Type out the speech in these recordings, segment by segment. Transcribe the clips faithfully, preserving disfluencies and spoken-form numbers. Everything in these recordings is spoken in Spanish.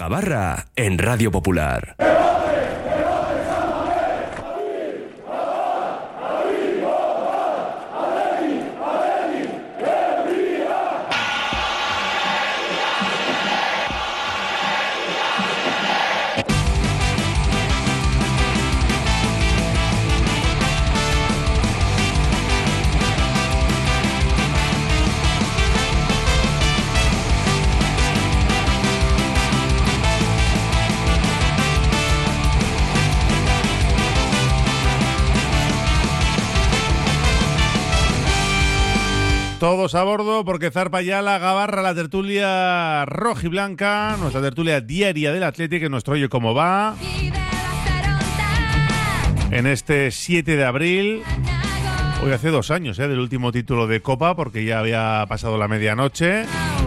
Gabarra en Radio Popular. Todos a bordo porque zarpa ya la Gabarra, la tertulia rojiblanca, nuestra tertulia diaria del Athletic, en nuestro Oye Cómo Va. En este siete de abril, hoy hace dos años ¿eh? del último título de Copa, porque ya había pasado la medianoche.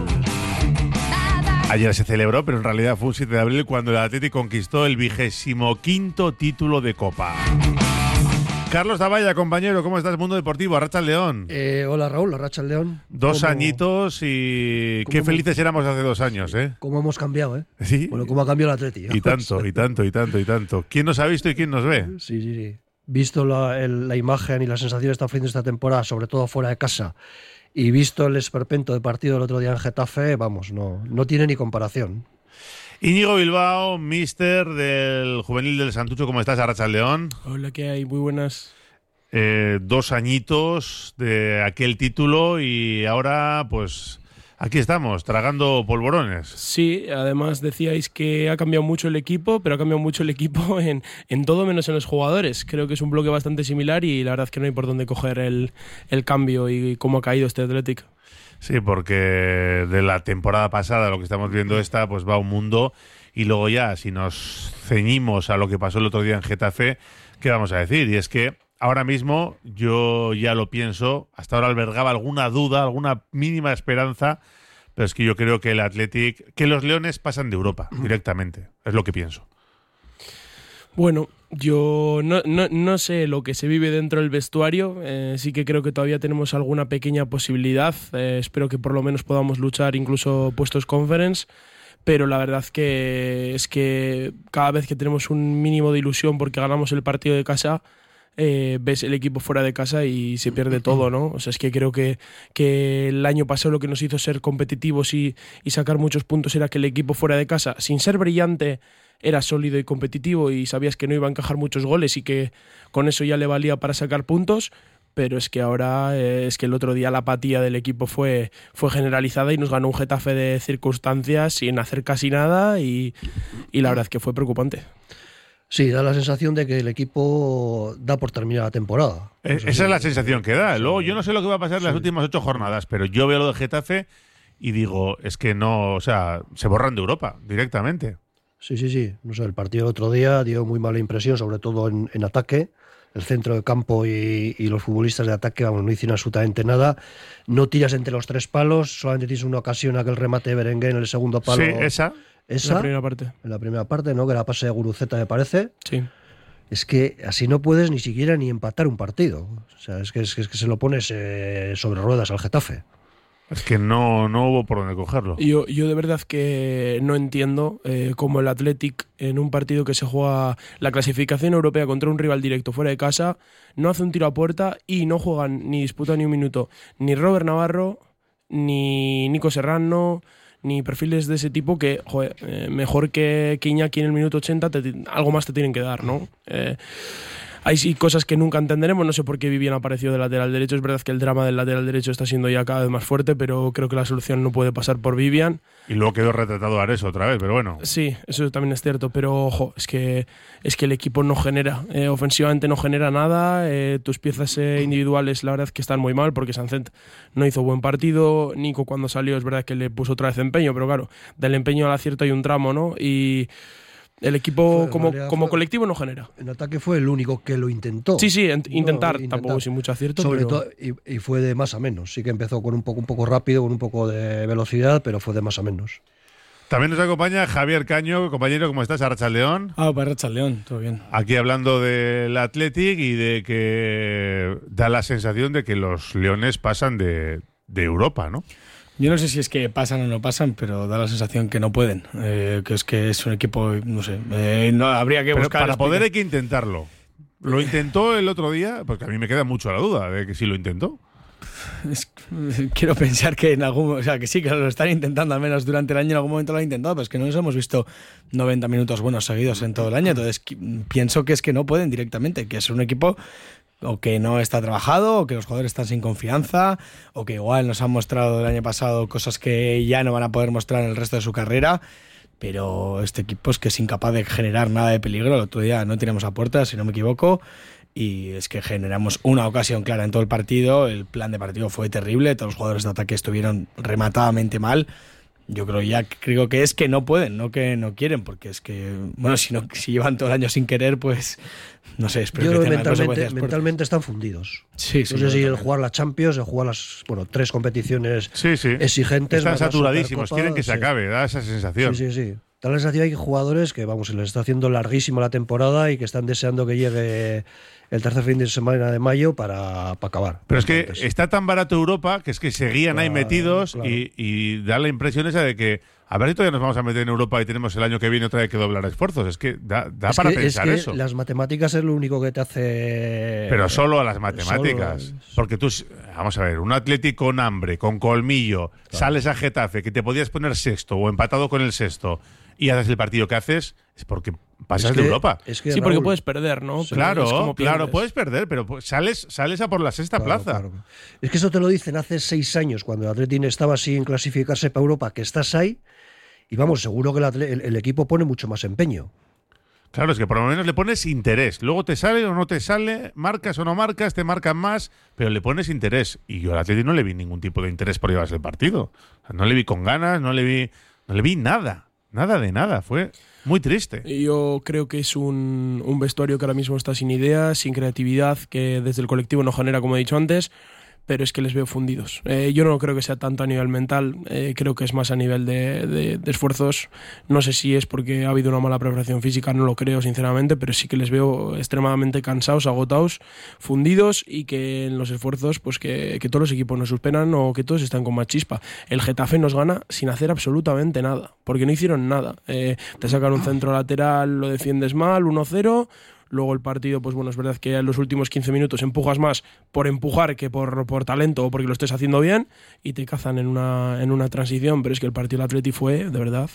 Ayer se celebró, pero en realidad fue un siete de abril cuando el Athletic conquistó el vigésimo quinto título de Copa. Carlos Zavalla, compañero, ¿cómo estás? Mundo Deportivo, Arratsaldeón. Eh, hola Raúl, Arratsaldeón. Dos ¿Cómo, añitos y qué felices éramos hace dos años, ¿eh? Cómo hemos cambiado, ¿eh? Sí. Bueno, cómo ha cambiado el Atleti. Y tanto, y tanto, y tanto, y tanto. ¿Quién nos ha visto y quién nos ve? Sí, sí, sí. Visto la, el, la imagen y la sensación que está ofreciendo esta temporada, sobre todo fuera de casa, y visto el esperpento de partido del otro día en Getafe, vamos, no, no tiene ni comparación. Íñigo Bilbao, míster del Juvenil del Santucho, ¿cómo estás, Arratsaldeón? Hola, ¿qué hay? Muy buenas. Eh, dos añitos de aquel título y ahora, pues, aquí estamos, tragando polvorones. Sí, además decíais que ha cambiado mucho el equipo, pero ha cambiado mucho el equipo en, en todo menos en los jugadores. Creo que es un bloque bastante similar y la verdad es que no hay por dónde coger el, el cambio y cómo ha caído este Athletic. Sí, porque de la temporada pasada, lo que estamos viendo esta, pues va un mundo. Y luego ya, si nos ceñimos a lo que pasó el otro día en Getafe, ¿qué vamos a decir? Y es que ahora mismo yo ya lo pienso, hasta ahora albergaba alguna duda, alguna mínima esperanza, pero es que yo creo que el Athletic, que los Leones pasan de Europa directamente, es lo que pienso. Bueno, yo no, no, no sé lo que se vive dentro del vestuario, eh, sí que creo que todavía tenemos alguna pequeña posibilidad, eh, espero que por lo menos podamos luchar incluso puestos conference, pero la verdad que es que cada vez que tenemos un mínimo de ilusión porque ganamos el partido de casa, eh, ves el equipo fuera de casa y se pierde todo, ¿no? O sea, es que creo que, que el año pasado lo que nos hizo ser competitivos y, y sacar muchos puntos era que el equipo fuera de casa, sin ser brillante, era sólido y competitivo y sabías que no iba a encajar muchos goles y que con eso ya le valía para sacar puntos, pero es que ahora eh, es que el otro día la apatía del equipo fue, fue generalizada y nos ganó un Getafe de circunstancias sin hacer casi nada y, y la verdad que fue preocupante. Sí, da la sensación de que el equipo da por terminada la temporada. Eh, esa sí, es la sensación que da. Luego yo no sé lo que va a pasar en sí. las últimas ocho jornadas, pero yo veo lo de Getafe y digo, es que no, o sea, se borran de Europa directamente. Sí, sí, sí. No sé, el partido del otro día dio muy mala impresión, sobre todo en, en ataque. El centro de campo y, y los futbolistas de ataque, vamos, no hicieron absolutamente nada. No tiras entre los tres palos, solamente tienes una ocasión, aquel remate de Berenguer en el segundo palo. Sí, esa. Esa. En la primera parte. En la primera parte, ¿no? Que era pase de Guruceta, me parece. Sí. Es que así no puedes ni siquiera ni empatar un partido. O sea, es que, es que, es que se lo pones eh, sobre ruedas al Getafe. Es que no, no hubo por dónde cogerlo. Yo, yo de verdad que no entiendo eh, cómo el Athletic, en un partido que se juega la clasificación europea contra un rival directo fuera de casa, no hace un tiro a puerta y no juegan ni disputan ni un minuto ni Robert Navarro, ni Nico Serrano, ni perfiles de ese tipo que, joder, eh, mejor que, que Iñaki en el minuto ochenta, te, algo más te tienen que dar, ¿no? Eh, Hay sí cosas que nunca entenderemos, no sé por qué Vivian apareció de lateral derecho, es verdad que el drama del lateral derecho está siendo ya cada vez más fuerte, pero creo que la solución no puede pasar por Vivian. Y luego quedó retratado Ares otra vez, pero bueno. Sí, eso también es cierto, pero ojo, es que, es que el equipo no genera, eh, ofensivamente no genera nada, eh, tus piezas eh, individuales la verdad que están muy mal, porque Sancet no hizo buen partido, Nico cuando salió es verdad que le puso otra vez empeño, pero claro, del empeño al acierto hay un tramo, ¿no? Y el equipo fue, como, como fue, colectivo no genera. En ataque fue el único que lo intentó. Sí, sí, ent- intentar, no, intentar, tampoco sin mucho acierto. Sobre pero... todo, y, y fue de más a menos. Sí que empezó con un poco, un poco rápido, con un poco de velocidad, pero fue de más a menos. También nos acompaña Javier Caño, compañero, ¿cómo estás? Arratsaldeón. Ah, para Arratsaldeón, todo bien. Aquí hablando del Athletic y de que da la sensación de que los leones pasan de, de Europa, ¿no? Yo no sé si es que pasan o no pasan, pero da la sensación que no pueden. Eh, que es que es un equipo, no sé, eh, no habría que Pero buscar. para poder hay que intentarlo. ¿Lo intentó el otro día? Porque a mí me queda mucho la duda de que sí lo intentó. Es, quiero pensar que en algún, o sea, que sí, que lo están intentando, al menos durante el año en algún momento lo han intentado, pero es que no nos hemos visto noventa minutos buenos seguidos en todo el año. Entonces pienso que es que no pueden directamente, que es un equipo o que no está trabajado, o que los jugadores están sin confianza, o que igual nos han mostrado el año pasado cosas que ya no van a poder mostrar en el resto de su carrera. Pero este equipo es que es incapaz de generar nada de peligro. El otro día no tiramos a puerta, si no me equivoco, y es que generamos una ocasión clara en todo el partido. El plan de partido fue terrible, todos los jugadores de ataque estuvieron rematadamente mal. Yo creo ya creo que es que no pueden, no que no quieren, porque es que, bueno, si no si llevan todo el año sin querer, pues no sé, espero Yo que creo que tengan mentalmente, consecuencias por- mentalmente están fundidos. Sí, sí, no sé si el totalmente. jugar la Champions, el jugar las bueno tres competiciones Sí, sí. exigentes. Están más la saturadísimos, Supercopa, quieren que se sí. acabe, da esa sensación. Sí, sí, sí. Da la sensación que hay jugadores que, vamos, se les está haciendo larguísima la temporada y que están deseando que llegue el tercer fin de semana de mayo para, para acabar. Pero es que Entonces, está tan barato Europa que es que seguían ahí Claro, metidos claro. y, y da la impresión esa de que a ver si todavía nos vamos a meter en Europa y tenemos el año que viene otra vez que doblar esfuerzos. Es que da, da es para que- pensar es que eso. las matemáticas es lo único que te hace. Pero solo a las matemáticas. Solo- Porque tú, vamos a ver, un Atlético con hambre, con colmillo, sales a Getafe, que te podías poner sexto o empatado con el sexto y haces el partido que haces, es porque pasas es que- de Europa. es que, Sí, porque Raúl, puedes perder, ¿no? Pero Claro, es como claro, pierdes. puedes perder, pero pues sales, sales a por la sexta Claro, plaza. claro. Es que eso te lo dicen hace seis años, cuando el Atlético estaba así en clasificarse para Europa, que estás ahí, y vamos, seguro que el, atle- el- el equipo pone mucho más empeño. Claro, es que por lo menos le pones interés. Luego te sale o no te sale, marcas o no marcas, te marcan más, pero le pones interés. Y yo al Atlético no le vi ningún tipo de interés por llevarse el partido. O sea, no le vi con ganas, no le vi, no le vi nada. Nada de nada. Fue muy triste. Yo creo que es un, un vestuario que ahora mismo está sin ideas, sin creatividad, que desde el colectivo no genera, como he dicho antes, pero es que les veo fundidos. Eh, yo no creo que sea tanto a nivel mental, eh, creo que es más a nivel de, de, de esfuerzos. No sé si es porque ha habido una mala preparación física, no lo creo sinceramente, pero sí que les veo extremadamente cansados, agotados, fundidos, y que en los esfuerzos pues que, que todos los equipos nos superan o que todos están con más chispa. El Getafe nos gana sin hacer absolutamente nada, porque no hicieron nada. Eh, te sacan un centro lateral, lo defiendes mal, uno cero. Luego el partido, pues bueno, es verdad que en los últimos quince minutos empujas más por empujar que por, por talento o porque lo estés haciendo bien, y te cazan en una, en una transición, pero es que el partido del Atleti fue, de verdad.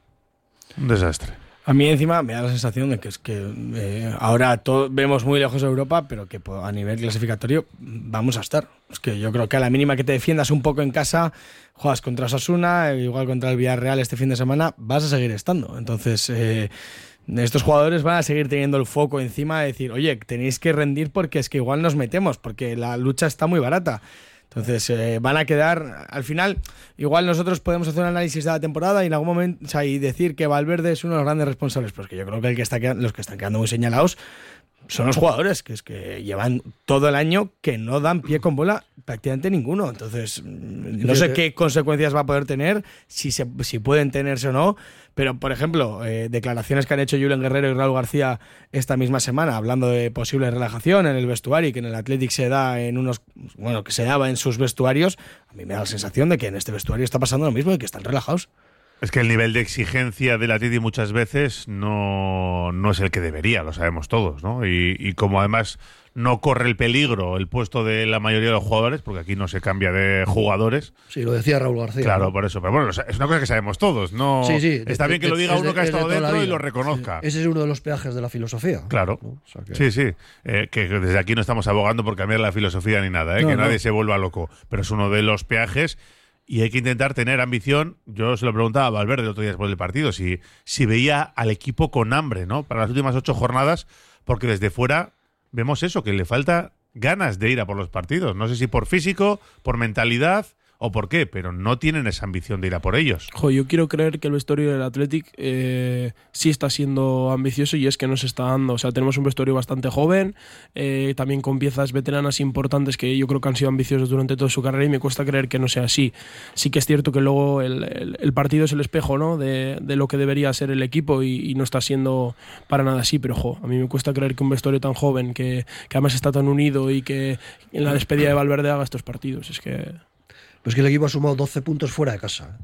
Un desastre. A mí encima me da la sensación de que es que eh, ahora todo, vemos muy lejos de Europa, pero que po- a nivel clasificatorio vamos a estar. Es que yo creo que a la mínima que te defiendas un poco en casa, juegas contra Osasuna, igual contra el Villarreal este fin de semana, vas a seguir estando. Entonces, eh, estos jugadores van a seguir teniendo el foco encima de decir, oye, tenéis que rendir porque es que igual nos metemos, porque la lucha está muy barata. Entonces eh, van a quedar, al final, igual nosotros podemos hacer un análisis de la temporada y en algún momento, o sea, y decir que Valverde es uno de los grandes responsables, pero es que yo creo que, el que está quedando, los que están quedando muy señalados son los jugadores, que es que llevan todo el año que no dan pie con bola prácticamente ninguno. Entonces, no sé qué consecuencias va a poder tener, si, se, si pueden tenerse o no, pero, por ejemplo, eh, declaraciones que han hecho Julen Guerrero y Raúl García esta misma semana, hablando de posible relajación en el vestuario y que en el Athletic se da en unos, bueno, que se daba en sus vestuarios, a mí me da la sensación de que en este vestuario está pasando lo mismo y que están relajados. Es que el nivel de exigencia del Atleti muchas veces no, no es el que debería, lo sabemos todos, ¿no? Y, y como además no corre el peligro el puesto de la mayoría de los jugadores, porque aquí no se cambia de jugadores. Sí, lo decía Raúl García. Claro, ¿no? por eso. Pero bueno, es una cosa que sabemos todos. No, Sí, sí, está de- bien que de- lo diga es uno de- que ha es de estado toda la dentro y vida. lo reconozca. Ese es uno de los peajes de la filosofía. Claro. ¿no? O sea que- Sí, sí. Eh, que desde aquí no estamos abogando por cambiar la filosofía ni nada, ¿eh? No, que no. nadie se vuelva loco. Pero es uno de los peajes y hay que intentar tener ambición. Yo se lo preguntaba a Valverde el otro día después del partido, si, si veía al equipo con hambre, ¿no? Para las últimas ocho jornadas, porque desde fuera vemos eso, que le falta ganas de ir a por los partidos. No sé si por físico, por mentalidad o por qué, pero no tienen esa ambición de ir a por ellos. Jo, yo quiero creer que el vestuario del Athletic eh, sí está siendo ambicioso, y es que nos está dando. O sea, tenemos un vestuario bastante joven, eh, también con piezas veteranas importantes que yo creo que han sido ambiciosos durante toda su carrera, y me cuesta creer que no sea así. Sí que es cierto que luego el, el, el partido es el espejo, ¿no?, de, de lo que debería ser el equipo, y, y no está siendo para nada así, pero jo, a mí me cuesta creer que un vestuario tan joven, que, que además está tan unido y que en la despedida de Valverde haga estos partidos. Es que... Pues que el equipo ha sumado doce puntos fuera de casa.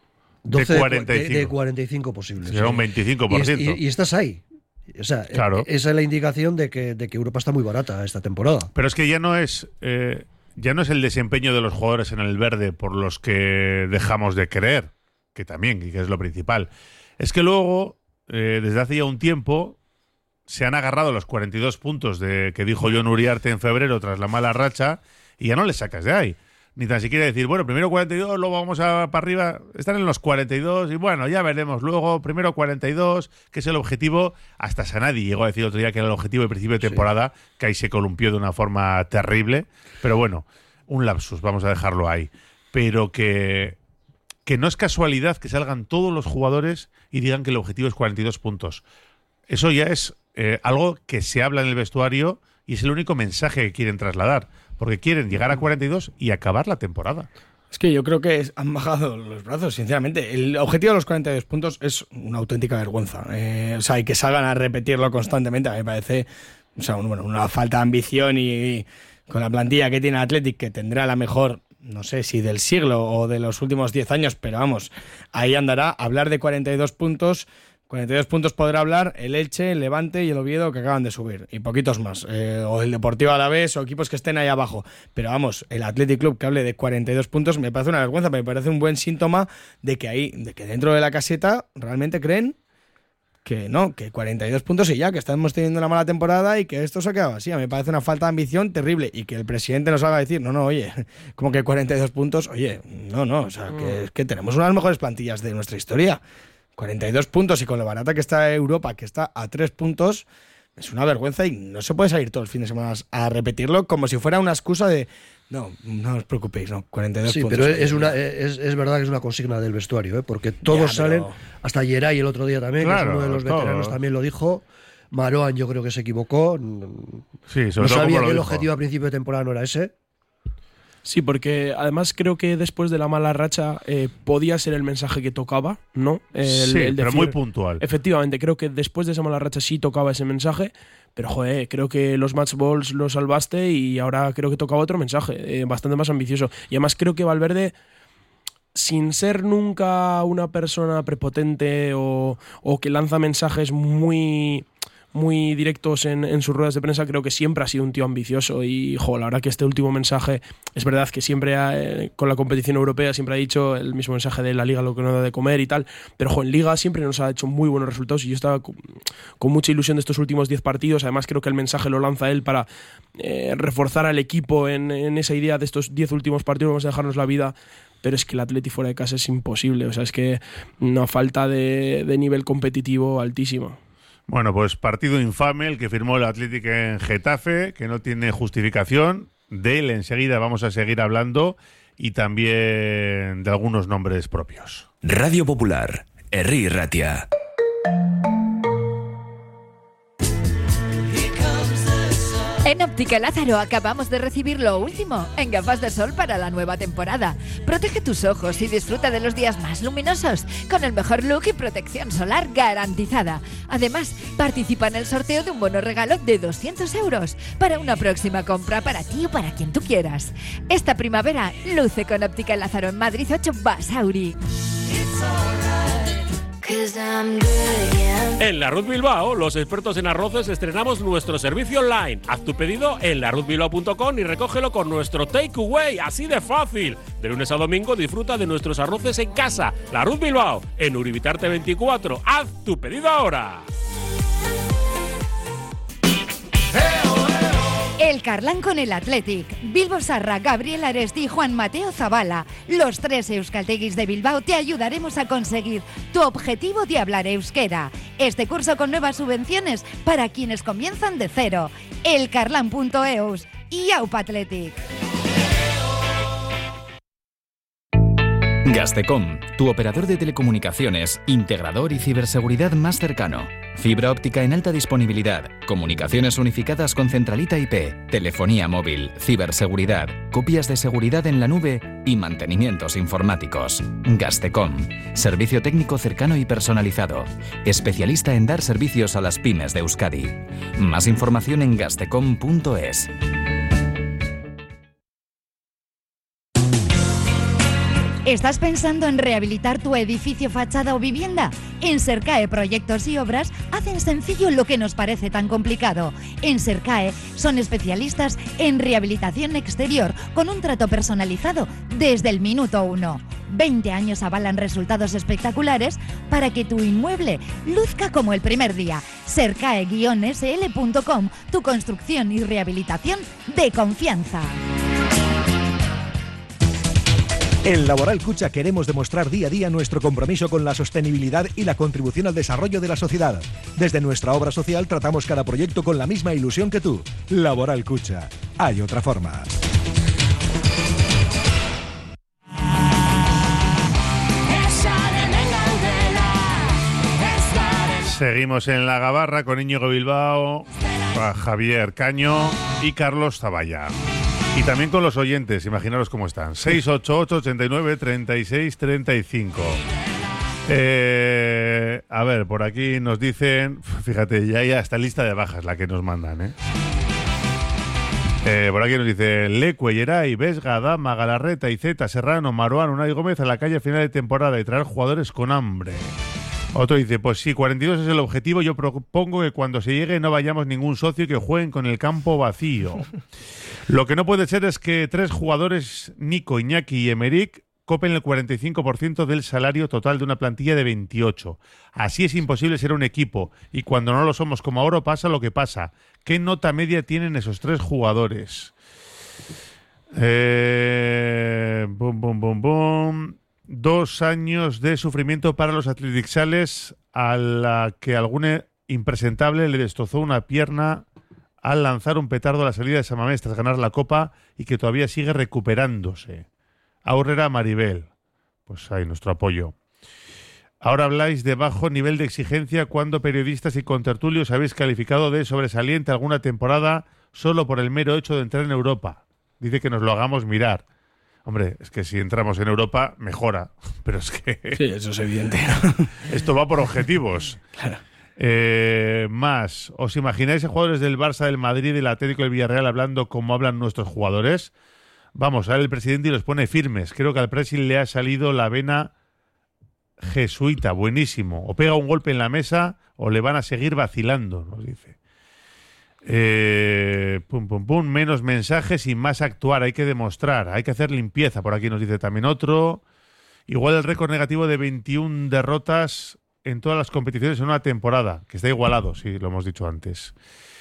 doce de cuarenta y cinco. De, de cuarenta y cinco posibles. Será un veinticinco por ciento. Y, y, y estás ahí. O sea, claro. Esa es la indicación de que, de que Europa está muy barata esta temporada. Pero es que ya no es eh, ya no es el desempeño de los jugadores en el verde por los que dejamos de creer, que también, y que es lo principal. Es que luego, eh, desde hace ya un tiempo, se han agarrado los cuarenta y dos puntos de que dijo Jon Uriarte en febrero tras la mala racha y ya no les sacas de ahí. Ni tan siquiera decir, bueno, primero cuarenta y dos, luego vamos a, para arriba. Están en los cuarenta y dos y bueno, ya veremos luego. Primero cuarenta y dos, que es el objetivo. Hasta Sanadi llegó a decir otro día que era el objetivo de principio de temporada, sí. Que ahí se columpió de una forma terrible. Pero bueno, un lapsus, vamos a dejarlo ahí. Pero que, que no es casualidad que salgan todos los jugadores y digan que el objetivo es cuarenta y dos puntos. Eso ya es eh, algo que se habla en el vestuario y es el único mensaje que quieren trasladar. Porque quieren llegar a cuarenta y dos y acabar la temporada. Es que yo creo que es, han bajado los brazos, sinceramente. El objetivo de los cuarenta y dos puntos es una auténtica vergüenza. Eh, o sea, y que salgan a repetirlo constantemente, a mí me parece, o sea, un, bueno, una falta de ambición y, y con la plantilla que tiene Athletic, que tendrá la mejor, no sé si del siglo o de los últimos diez años, pero vamos, ahí andará. Hablar de cuarenta y dos puntos... cuarenta y dos puntos podrá hablar el Elche, el Levante y el Oviedo, que acaban de subir, y poquitos más, eh, o el Deportivo Alavés o equipos que estén ahí abajo, pero vamos, el Athletic Club que hable de cuarenta y dos puntos me parece una vergüenza, me parece un buen síntoma de que ahí, de que dentro de la caseta realmente creen que no, que cuarenta y dos puntos y ya, que estamos teniendo una mala temporada y que esto se ha quedado así. A mí me parece una falta de ambición terrible y que el presidente nos haga decir, no, no, oye, como que cuarenta y dos puntos, oye, no, no, o sea, que, que tenemos una de las mejores plantillas de nuestra historia. cuarenta y dos puntos y con lo barata que está Europa, que está a tres puntos, es una vergüenza y no se puede salir todo el fin de semana a repetirlo como si fuera una excusa de no, no os preocupéis, no, cuarenta y dos sí, puntos. Sí, pero es, una, es, es verdad que es una consigna del vestuario, ¿eh? Porque todos ya, pero... salen, hasta Geray el otro día también, claro, que es uno de los veteranos, todos. También lo dijo. Maroan yo creo que se equivocó. Sí, sobre no todo sabía como que el dijo. objetivo a principio de temporada no era ese. Sí, porque además creo que después de la mala racha eh, podía ser el mensaje que tocaba, ¿no? El, sí, el decir, pero muy puntual. Efectivamente, creo que después de esa mala racha sí tocaba ese mensaje, pero joder, creo que los match balls los salvaste y ahora creo que tocaba otro mensaje, eh, bastante más ambicioso. Y además creo que Valverde, sin ser nunca una persona prepotente o, o que lanza mensajes muy... muy directos en, en sus ruedas de prensa, creo que siempre ha sido un tío ambicioso y, jo, la verdad que este último mensaje, es verdad que siempre ha, eh, con la competición europea siempre ha dicho el mismo mensaje de la Liga lo que no da de comer y tal, pero jo, en Liga siempre nos ha hecho muy buenos resultados y yo estaba con, con mucha ilusión de estos últimos diez partidos. Además creo que el mensaje lo lanza él para eh, reforzar al equipo en, en esa idea de estos diez últimos partidos, vamos a dejarnos la vida. Pero es que el Atleti fuera de casa es imposible, o sea, es que una falta de, de nivel competitivo altísima. Bueno, pues partido infame el que firmó el Athletic en Getafe, que no tiene justificación. De él enseguida vamos a seguir hablando y también de algunos nombres propios. Radio Popular, Herri Ratia. En Óptica Lázaro acabamos de recibir lo último en gafas de sol para la nueva temporada. Protege tus ojos y disfruta de los días más luminosos con el mejor look y protección solar garantizada. Además, participa en el sorteo de un bono regalo de doscientos euros para una próxima compra para ti o para quien tú quieras. Esta primavera luce con Óptica Lázaro en Madrid ocho Basauri. En La Ruz Bilbao, los expertos en arroces estrenamos nuestro servicio online. Haz tu pedido en la ruz bilbao punto com y recógelo con nuestro takeaway, así de fácil. De lunes a domingo disfruta de nuestros arroces en casa. La Ruz Bilbao, en Uribitarte veinticuatro. Haz tu pedido ahora. El Carlán con el Athletic. Bilbo Sarra, Gabriel Aresti y Juan Mateo Zabala. Los tres euskalteguis de Bilbao te ayudaremos a conseguir tu objetivo de hablar euskera. Este curso con nuevas subvenciones para quienes comienzan de cero. elcarlan punto eus y Aupa Athletic. Gastecom, tu operador de telecomunicaciones, integrador y ciberseguridad más cercano. Fibra óptica en alta disponibilidad, comunicaciones unificadas con centralita I P, telefonía móvil, ciberseguridad, copias de seguridad en la nube y mantenimientos informáticos. Gastecom, servicio técnico cercano y personalizado, especialista en dar servicios a las pymes de Euskadi. Más información en gastecom punto es. ¿Estás pensando en rehabilitar tu edificio, fachada o vivienda? En Sercae Proyectos y Obras hacen sencillo lo que nos parece tan complicado. En Sercae son especialistas en rehabilitación exterior con un trato personalizado desde el minuto uno. veinte años avalan resultados espectaculares para que tu inmueble luzca como el primer día. Sercae guion ese ele punto com, tu construcción y rehabilitación de confianza. En Laboral Cucha queremos demostrar día a día nuestro compromiso con la sostenibilidad y la contribución al desarrollo de la sociedad. Desde nuestra obra social tratamos cada proyecto con la misma ilusión que tú. Laboral Cucha. Hay otra forma. Seguimos en la Gabarra con Íñigo Bilbao, Javier Caño y Carlos Zavalla. Y también con los oyentes, imaginaros cómo están. seis ocho ocho, ochenta y nueve, treinta y seis, treinta y cinco. Eh, a ver, por aquí nos dicen... Fíjate, ya hay hasta lista de bajas la que nos mandan, ¿eh? Eh, por aquí nos dice Lecue, Yeray, Vesga, Dama, Galarreta, Iceta, Serrano, Maruán, Unai Gómez a la calle a final de temporada y traer jugadores con hambre. Otro dice, pues sí, cuarenta y dos es el objetivo. Yo propongo que cuando se llegue no vayamos ningún socio y que jueguen con el campo vacío. Lo que no puede ser es que tres jugadores, Nico, Iñaki y Emerick, copen el cuarenta y cinco por ciento del salario total de una plantilla de veintiocho. Así es imposible ser un equipo. Y cuando no lo somos como ahora pasa lo que pasa. ¿Qué nota media tienen esos tres jugadores? Eh, bum, bum, bum, bum. Dos años de sufrimiento para los atletixales a la que algún impresentable le destrozó una pierna al lanzar un petardo a la salida de San Mamés tras ganar la Copa y que todavía sigue recuperándose. Aurrera Maribel. Pues ahí nuestro apoyo. Ahora habláis de bajo nivel de exigencia cuando periodistas y contertulios habéis calificado de sobresaliente alguna temporada solo por el mero hecho de entrar en Europa. Dice que nos lo hagamos mirar. Hombre, es que si entramos en Europa, mejora. Pero es que... Sí, eso es evidente. Esto va por objetivos. Claro. Eh, más, ¿os imagináis a jugadores del Barça, del Madrid, del Atlético y del Villarreal hablando como hablan nuestros jugadores? Vamos, ahora el presidente y los pone firmes. Creo que al Presil le ha salido la vena jesuita, buenísimo. O pega un golpe en la mesa o le van a seguir vacilando, nos dice. Eh, pum, pum, pum, menos mensajes y más actuar, hay que demostrar, hay que hacer limpieza, por aquí nos dice también otro. Igual el récord negativo de veintiuna derrotas en todas las competiciones en una temporada, que está igualado, sí, lo hemos dicho antes.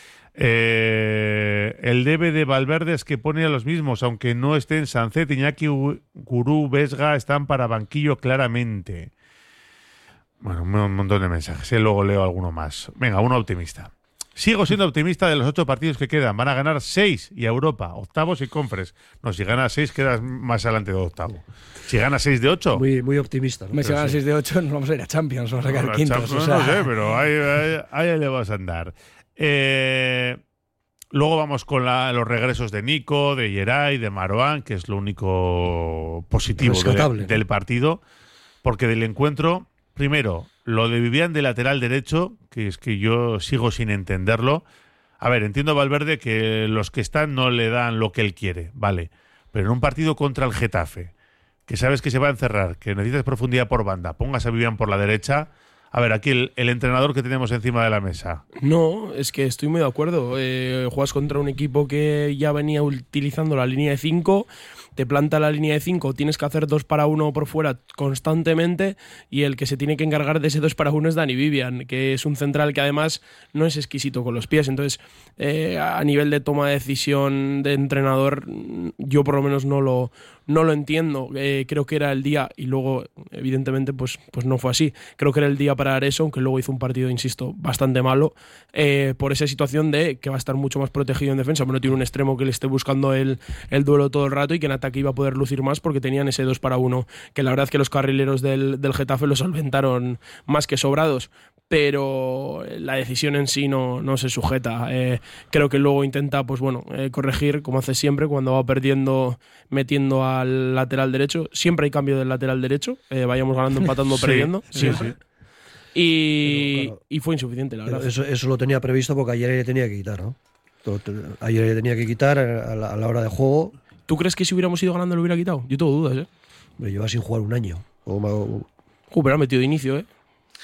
Eh, el debe de Valverde es que pone a los mismos, aunque no estén Sancet, Iñaki, Gurú, Vesga, están para banquillo claramente. Bueno, un montón de mensajes, ¿eh? Luego leo alguno más. Venga, uno optimista. Sigo siendo optimista de los ocho partidos que quedan. Van a ganar seis y a Europa, octavos y Conference. No, si gana seis quedas más adelante de octavo. Si gana seis de ocho... Muy, muy optimista, ¿no? Si gana seis de ocho nos vamos a ir a Champions, vamos a quedar no, quintos. Champions, o sea... No sé, pero ahí, ahí, ahí le vas a andar. Eh, luego vamos con la, los regresos de Nico, de Yeray, de Marouane, que es lo único positivo de, del partido. Porque del encuentro, primero... Lo de Vivian de lateral derecho, que es que yo sigo sin entenderlo. A ver, entiendo a Valverde que los que están no le dan lo que él quiere, vale. Pero en un partido contra el Getafe, que sabes que se va a encerrar, que necesitas profundidad por banda, pongas a Vivian por la derecha. A ver, aquí el, el entrenador que tenemos encima de la mesa. No, es que estoy muy de acuerdo. Eh, juegas contra un equipo que ya venía utilizando la línea de cinco, te planta la línea de cinco, tienes que hacer dos para uno por fuera constantemente y el que se tiene que encargar de ese dos para uno es Dani Vivian, que es un central que además no es exquisito con los pies. Entonces, eh, a nivel de toma de decisión de entrenador, yo por lo menos no lo, no lo entiendo. Eh, creo que era el día, y luego evidentemente pues, pues no fue así, creo que era el día para dar eso, aunque luego hizo un partido, insisto, bastante malo, eh, por esa situación de que va a estar mucho más protegido en defensa, pero no tiene un extremo que le esté buscando el, el duelo todo el rato y que en ataque iba a poder lucir más porque tenían ese dos para uno, que la verdad es que los carrileros del, del Getafe lo solventaron más que sobrados. Pero la decisión en sí no, no se sujeta. Eh, creo que luego intenta, pues bueno, eh, corregir, como hace siempre, cuando va perdiendo, metiendo al lateral derecho. Siempre hay cambio del lateral derecho, eh, vayamos ganando, empatando, sí, perdiendo. Sí, siempre. sí. Y, Pero, claro, y fue insuficiente, la verdad. Eso, eso lo tenía previsto porque ayer le tenía que quitar, ¿no? Ayer le tenía que quitar a la, a la hora de juego. ¿Tú crees que si hubiéramos ido ganando lo hubiera quitado? Yo tengo dudas, ¿eh? Me lleva sin jugar un año. O, o... Uh, pero ha metido de inicio, ¿eh?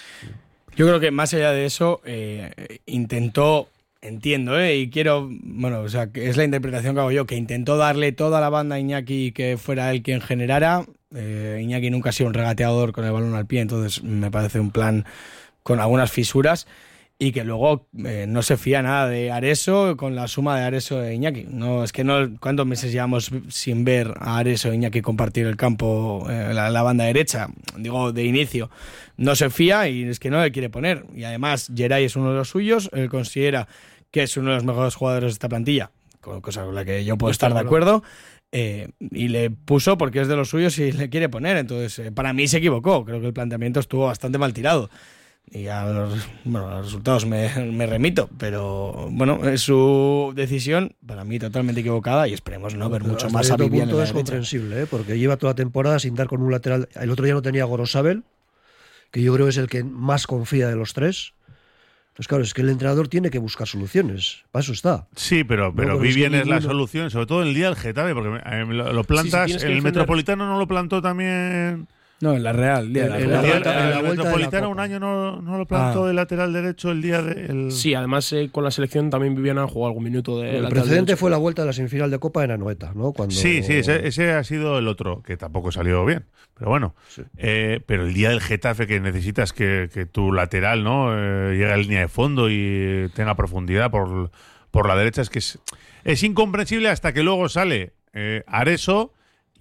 Yo creo que más allá de eso, eh, intentó, entiendo, ¿eh? Y quiero, bueno, o sea, que es la interpretación que hago yo, que intentó darle toda la banda a Iñaki y que fuera él quien generara. Eh, Iñaki nunca ha sido un regateador con el balón al pie, entonces me parece un plan con algunas fisuras. Y que luego eh, no se fía nada de Areso con la suma de Areso e Iñaki. No, es que no, ¿cuántos meses llevamos sin ver a Areso e Iñaki compartir el campo, eh, la, la banda derecha? Digo, de inicio. No se fía y es que no le quiere poner. Y además, Geray es uno de los suyos, él considera que es uno de los mejores jugadores de esta plantilla, cosa con la que yo puedo estar de acuerdo. Eh, y le puso porque es de los suyos y le quiere poner. Entonces, eh, para mí se equivocó. Creo que el planteamiento estuvo bastante mal tirado. Y a los, bueno, a los resultados me, me remito, pero bueno, es su decisión, para mí totalmente equivocada y esperemos no ver mucho más a Vivian en la es derecha. comprensible, ¿eh? Porque lleva toda la temporada sin dar con un lateral. El otro día no tenía a Gorosabel, que yo creo que es el que más confía de los tres. Entonces, claro, es que el entrenador tiene que buscar soluciones. Para eso está. Sí, pero, pero no, Vivian es, es que la solución, sobre todo el día del Getafe, porque eh, lo, lo plantas, sí, sí, el defender... Metropolitano no lo plantó también... No, en la Real. Día de la En Real. la El, vuelta- el, en la el vuelta de la Metropolitano un Copa. año no, no lo plantó Ah. de lateral derecho el día de... El... Sí, además eh, con la selección también Viviana jugó algún minuto de El lateral precedente derecho. fue la vuelta de la semifinal de Copa en Anoeta, ¿no? Cuando... Sí, sí, ese, ese ha sido el otro, que tampoco salió bien. Pero bueno, Sí. eh, pero el día del Getafe que necesitas que, que tu lateral no eh, llegue a la línea de fondo y tenga profundidad por, por la derecha, es que es, es incomprensible hasta que luego sale eh, Areso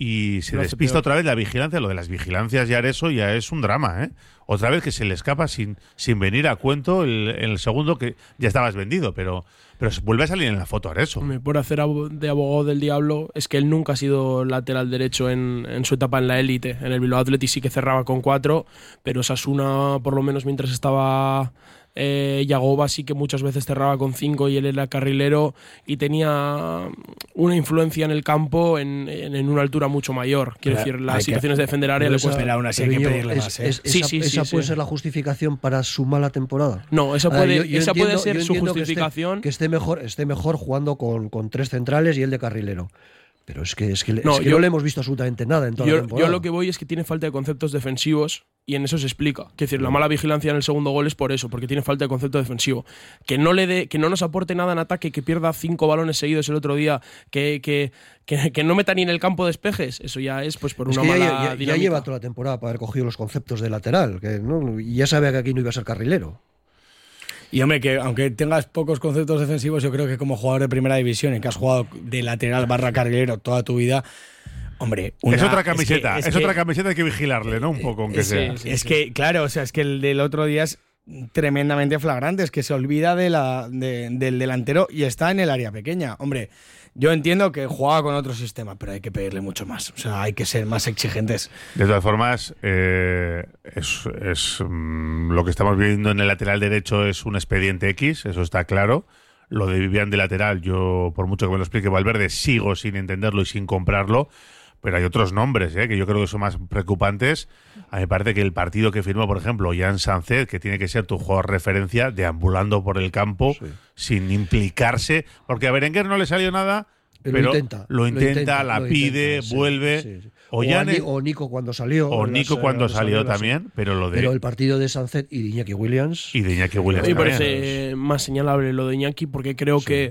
y se Lo hace despista peor. otra vez la vigilancia. Lo de las vigilancias y Areso ya es un drama, ¿eh? Otra vez que se le escapa sin, sin venir a cuento el, en el segundo que ya estabas vendido, pero, pero se vuelve a salir en la foto Areso. Hombre, por hacer abo- de abogado del diablo, es que él nunca ha sido lateral derecho en, en su etapa en la élite. En el Bilbao Athletic sí que cerraba con cuatro, pero Osasuna, por lo menos mientras estaba eh, Yagoba, sí que muchas veces cerraba con cinco y él era carrilero y tenía una influencia en el campo en, en, en una altura mucho mayor. Quiero Pero decir, hay las que- situaciones de defender área Pero le esa- cuesta. Pero aún así hay que Pero, pedirle es- más, ¿eh? es- Sí, esa sí, sí, esa sí. puede ser la justificación para su mala temporada. No, esa A ver, puede, yo- yo esa puede entiendo- ser yo su entiendo que esté- justificación. Que esté, mejor, esté mejor jugando con, con tres centrales y el de carrilero. Pero es que, es que, No, es que yo- no le hemos visto absolutamente nada en toda la Yo, temporada. yo lo que voy es que tiene falta de conceptos defensivos y en eso se explica. Quiero decir, la mala vigilancia en el segundo gol es por eso, porque tiene falta de concepto defensivo. Que no le dé, que no nos aporte nada en ataque, que pierda cinco balones seguidos el otro día, que, que, que, que no meta ni en el campo despejes, eso ya es pues por Es una que ya, mala ya- ya dinámica. lleva toda la temporada para haber cogido los conceptos de lateral. Que, ¿no? Y ya sabía que aquí no iba a ser carrilero. Y hombre, que aunque tengas pocos conceptos defensivos, yo creo que como jugador de primera división y que has jugado de lateral barra carrilero toda tu vida, hombre, una- es otra que- camiseta, es, es que- otra camiseta, hay que vigilarle, ¿no? Un poco, aunque es, sea. es que, claro, o sea, es que el del otro día es tremendamente flagrante, es que se olvida de la, de- del delantero y está en el área pequeña. Hombre, yo entiendo que jugaba con otro sistema, pero hay que pedirle mucho más. O sea, hay que ser más exigentes. De todas formas, eh, es, es, mm, lo que estamos viendo en el lateral derecho es un expediente X, eso está claro. Lo de Vivian de lateral, yo, por mucho que me lo explique Valverde, sigo sin entenderlo y sin comprarlo. Pero hay otros nombres, ¿eh? Que yo creo que son más preocupantes. A mí me parece que el partido que firmó, por ejemplo, Jan Sánchez, que tiene que ser tu jugador referencia, deambulando por el campo, Sí. sin implicarse. Porque a Berenguer no le salió nada, Pero, pero, lo intenta. lo intenta, la lo pide, intenta, sí, vuelve. sí, sí. O, O, Jan- a Ni- o Nico cuando salió. o en Nico las, eh, cuando las- salió las- también, pero lo de... Pero el partido de Sánchez y de Iñaki Williams. y de Iñaki A Williams mí me también. parece más señalable lo de Iñaki porque creo que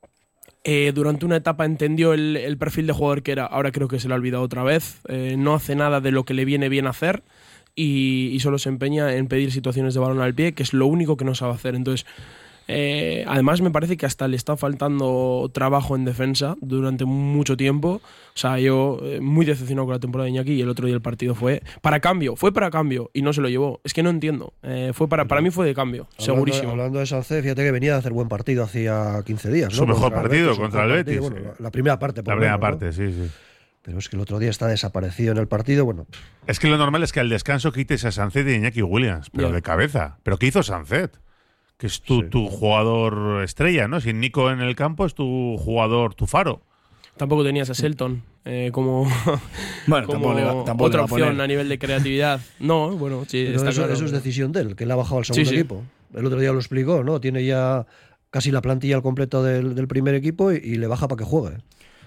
eh, durante una etapa entendió el, el perfil de jugador que era. Ahora creo que se lo ha olvidado otra vez. Eh, no hace nada de lo que le viene bien hacer y, y solo se empeña en pedir situaciones de balón al pie, que es lo único que no sabe hacer. Entonces, eh, además me parece que hasta le está faltando trabajo en defensa durante mucho tiempo. O sea, yo eh, muy decepcionado con la temporada de Iñaki y el otro día el partido fue para cambio, fue para cambio y no se lo llevó. Es que no entiendo. Eh, fue para, para mí fue de cambio, Hablando- segurísimo. Hablando de Sánchez, fíjate que venía de hacer buen partido hacía quince días. Su ¿no? mejor Contra el partido, Betis, su contra mejor el partido. Betis, Bueno, sí. la, la primera parte, por La lo primera menos, ¿no? parte, sí, sí. Pero es que el otro día está desaparecido en el partido. Bueno, pff, Es que lo normal es que al descanso quites a Sánchez y a Iñaki Williams, pero Ya. de cabeza. ¿Pero qué hizo Sánchez? Que es tu, Sí. tu jugador estrella, ¿no? Sin Nico en el campo es tu jugador, tu faro. Tampoco tenías a Selton eh, como, Bueno, como tampoco le va- tampoco otra le va a poner. opción a nivel de creatividad. No, bueno, sí, pero está eso, claro. eso es decisión de él, que él ha bajado al Sí, segundo sí. equipo. El otro día lo explicó, ¿no? Tiene ya casi la plantilla al completo del, del primer equipo y, y le baja para que juegue.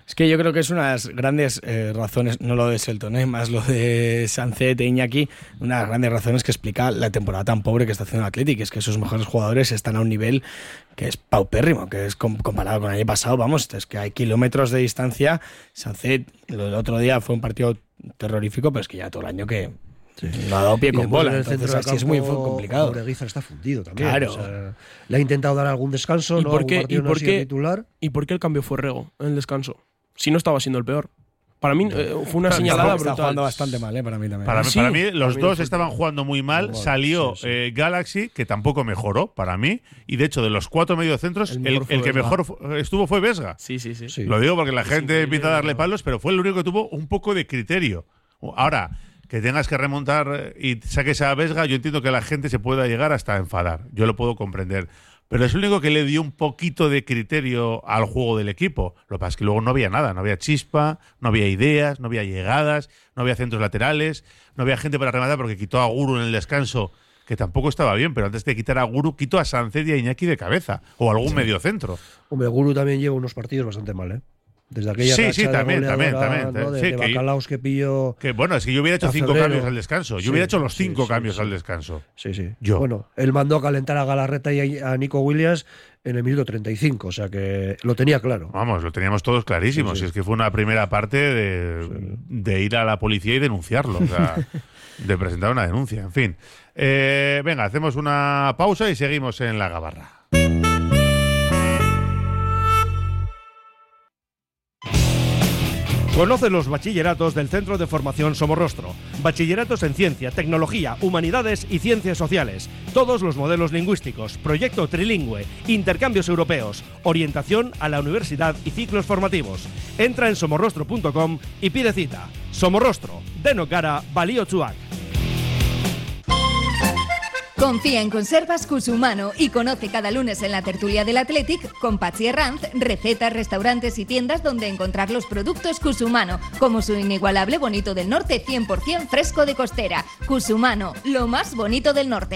Es que yo creo que es una de las grandes eh, razones, no lo de Selton, eh, más lo de Sancet e Iñaki, una de las grandes razones que explica la temporada tan pobre que está haciendo el Athletic, es que sus mejores jugadores están a un nivel que es paupérrimo, que es com- comparado con el año pasado, vamos, es que hay kilómetros de distancia. Sancet, lo del otro día fue un partido terrorífico, pero es que ya todo el año que sí. no ha dado pie y con bola, entonces así es muy complicado. Oreguizar está fundido también. Claro. O sea, le ha intentado dar algún descanso, ¿Y no por qué, algún partido y no por ha sido qué, titular. ¿Y por qué el cambio fue Rego en el descanso? Si no estaba siendo el peor. Para mí eh, fue una señalada está, brutal. Está jugando bastante mal, ¿eh? Para mí también. Para, sí, para mí, los para mí dos estaban jugando muy mal. Muy mal, Salió sí, sí. eh, Galaxy, que tampoco mejoró para mí. Y de hecho, de los cuatro mediocentros, El el, mejor fue el que Vesga. mejor fu- estuvo fue Vesga. Sí, sí, sí. Sí. Lo digo porque la Es gente increíble, empieza a darle ¿no? palos, pero fue el único que tuvo un poco de criterio. Ahora, que tengas que remontar y saques a Vesga, yo entiendo que la gente se pueda llegar hasta a enfadar. Yo lo puedo comprender. Pero es el único que le dio un poquito de criterio al juego del equipo. Lo que pasa es que luego no había nada, no había chispa, no había ideas, no había llegadas, no había centros laterales, no había gente para rematar porque quitó a Guru en el descanso, que tampoco estaba bien, pero antes de quitar a Guru, quitó a Sancet y a Iñaki de cabeza, o algún Sí. mediocentro. Hombre, Guru también lleva unos partidos bastante mal, ¿eh? Desde aquella Sí, racha sí, de también, también, goleadora, también. ¿no? De, Sí, de que- bacalaos que pilló. Que bueno, es que yo hubiera hecho A cinco febrero. cambios al descanso. Yo Sí, hubiera hecho los sí, cinco sí, cambios sí. al descanso. Sí, sí. Yo. Bueno, él mandó a calentar a Galarreta y a a Nico Williams en el minuto treinta y cinco, o sea que lo tenía claro. Vamos, lo teníamos todos clarísimos. Sí, sí. Y es que fue una primera parte de, Sí. de ir a la policía y denunciarlo. O sea, de presentar una denuncia. En fin. Eh, venga, hacemos una pausa y seguimos en la gabarra. Conoce los bachilleratos del Centro de Formación Somorrostro. Bachilleratos en Ciencia, Tecnología, Humanidades y Ciencias Sociales. Todos los modelos lingüísticos, proyecto trilingüe, intercambios europeos, orientación a la universidad y ciclos formativos. Entra en somorrostro punto com y pide cita. Somorrostro, deno cara, baliotsuak. Confía en Conservas Cusumano y conoce cada lunes en la tertulia del Athletic con Pachi Herranz recetas, restaurantes y tiendas donde encontrar los productos Cusumano, como su inigualable bonito del norte cien por ciento fresco de costera. Cusumano, lo más bonito del norte.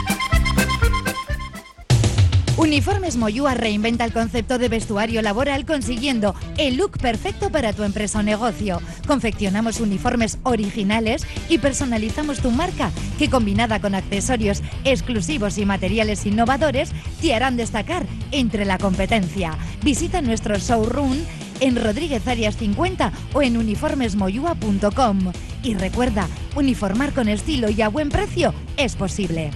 Uniformes Moyúa reinventa el concepto de vestuario laboral consiguiendo el look perfecto para tu empresa o negocio. Confeccionamos uniformes originales y personalizamos tu marca, que combinada con accesorios exclusivos y materiales innovadores te harán destacar entre la competencia. Visita nuestro showroom en Rodríguez Arias cincuenta o en uniformes moyúa punto com. Y recuerda, uniformar con estilo y a buen precio es posible.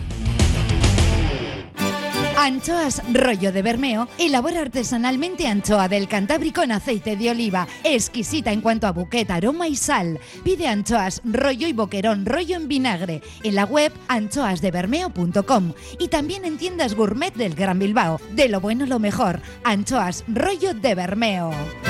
Anchoas Rollo de Bermeo elabora artesanalmente anchoa del Cantábrico en aceite de oliva, exquisita en cuanto a buquet, aroma y sal. Pide anchoas rollo y boquerón rollo en vinagre en la web anchoas de bermeo punto com y también en tiendas gourmet del Gran Bilbao. De lo bueno lo mejor, anchoas Rollo de Bermeo.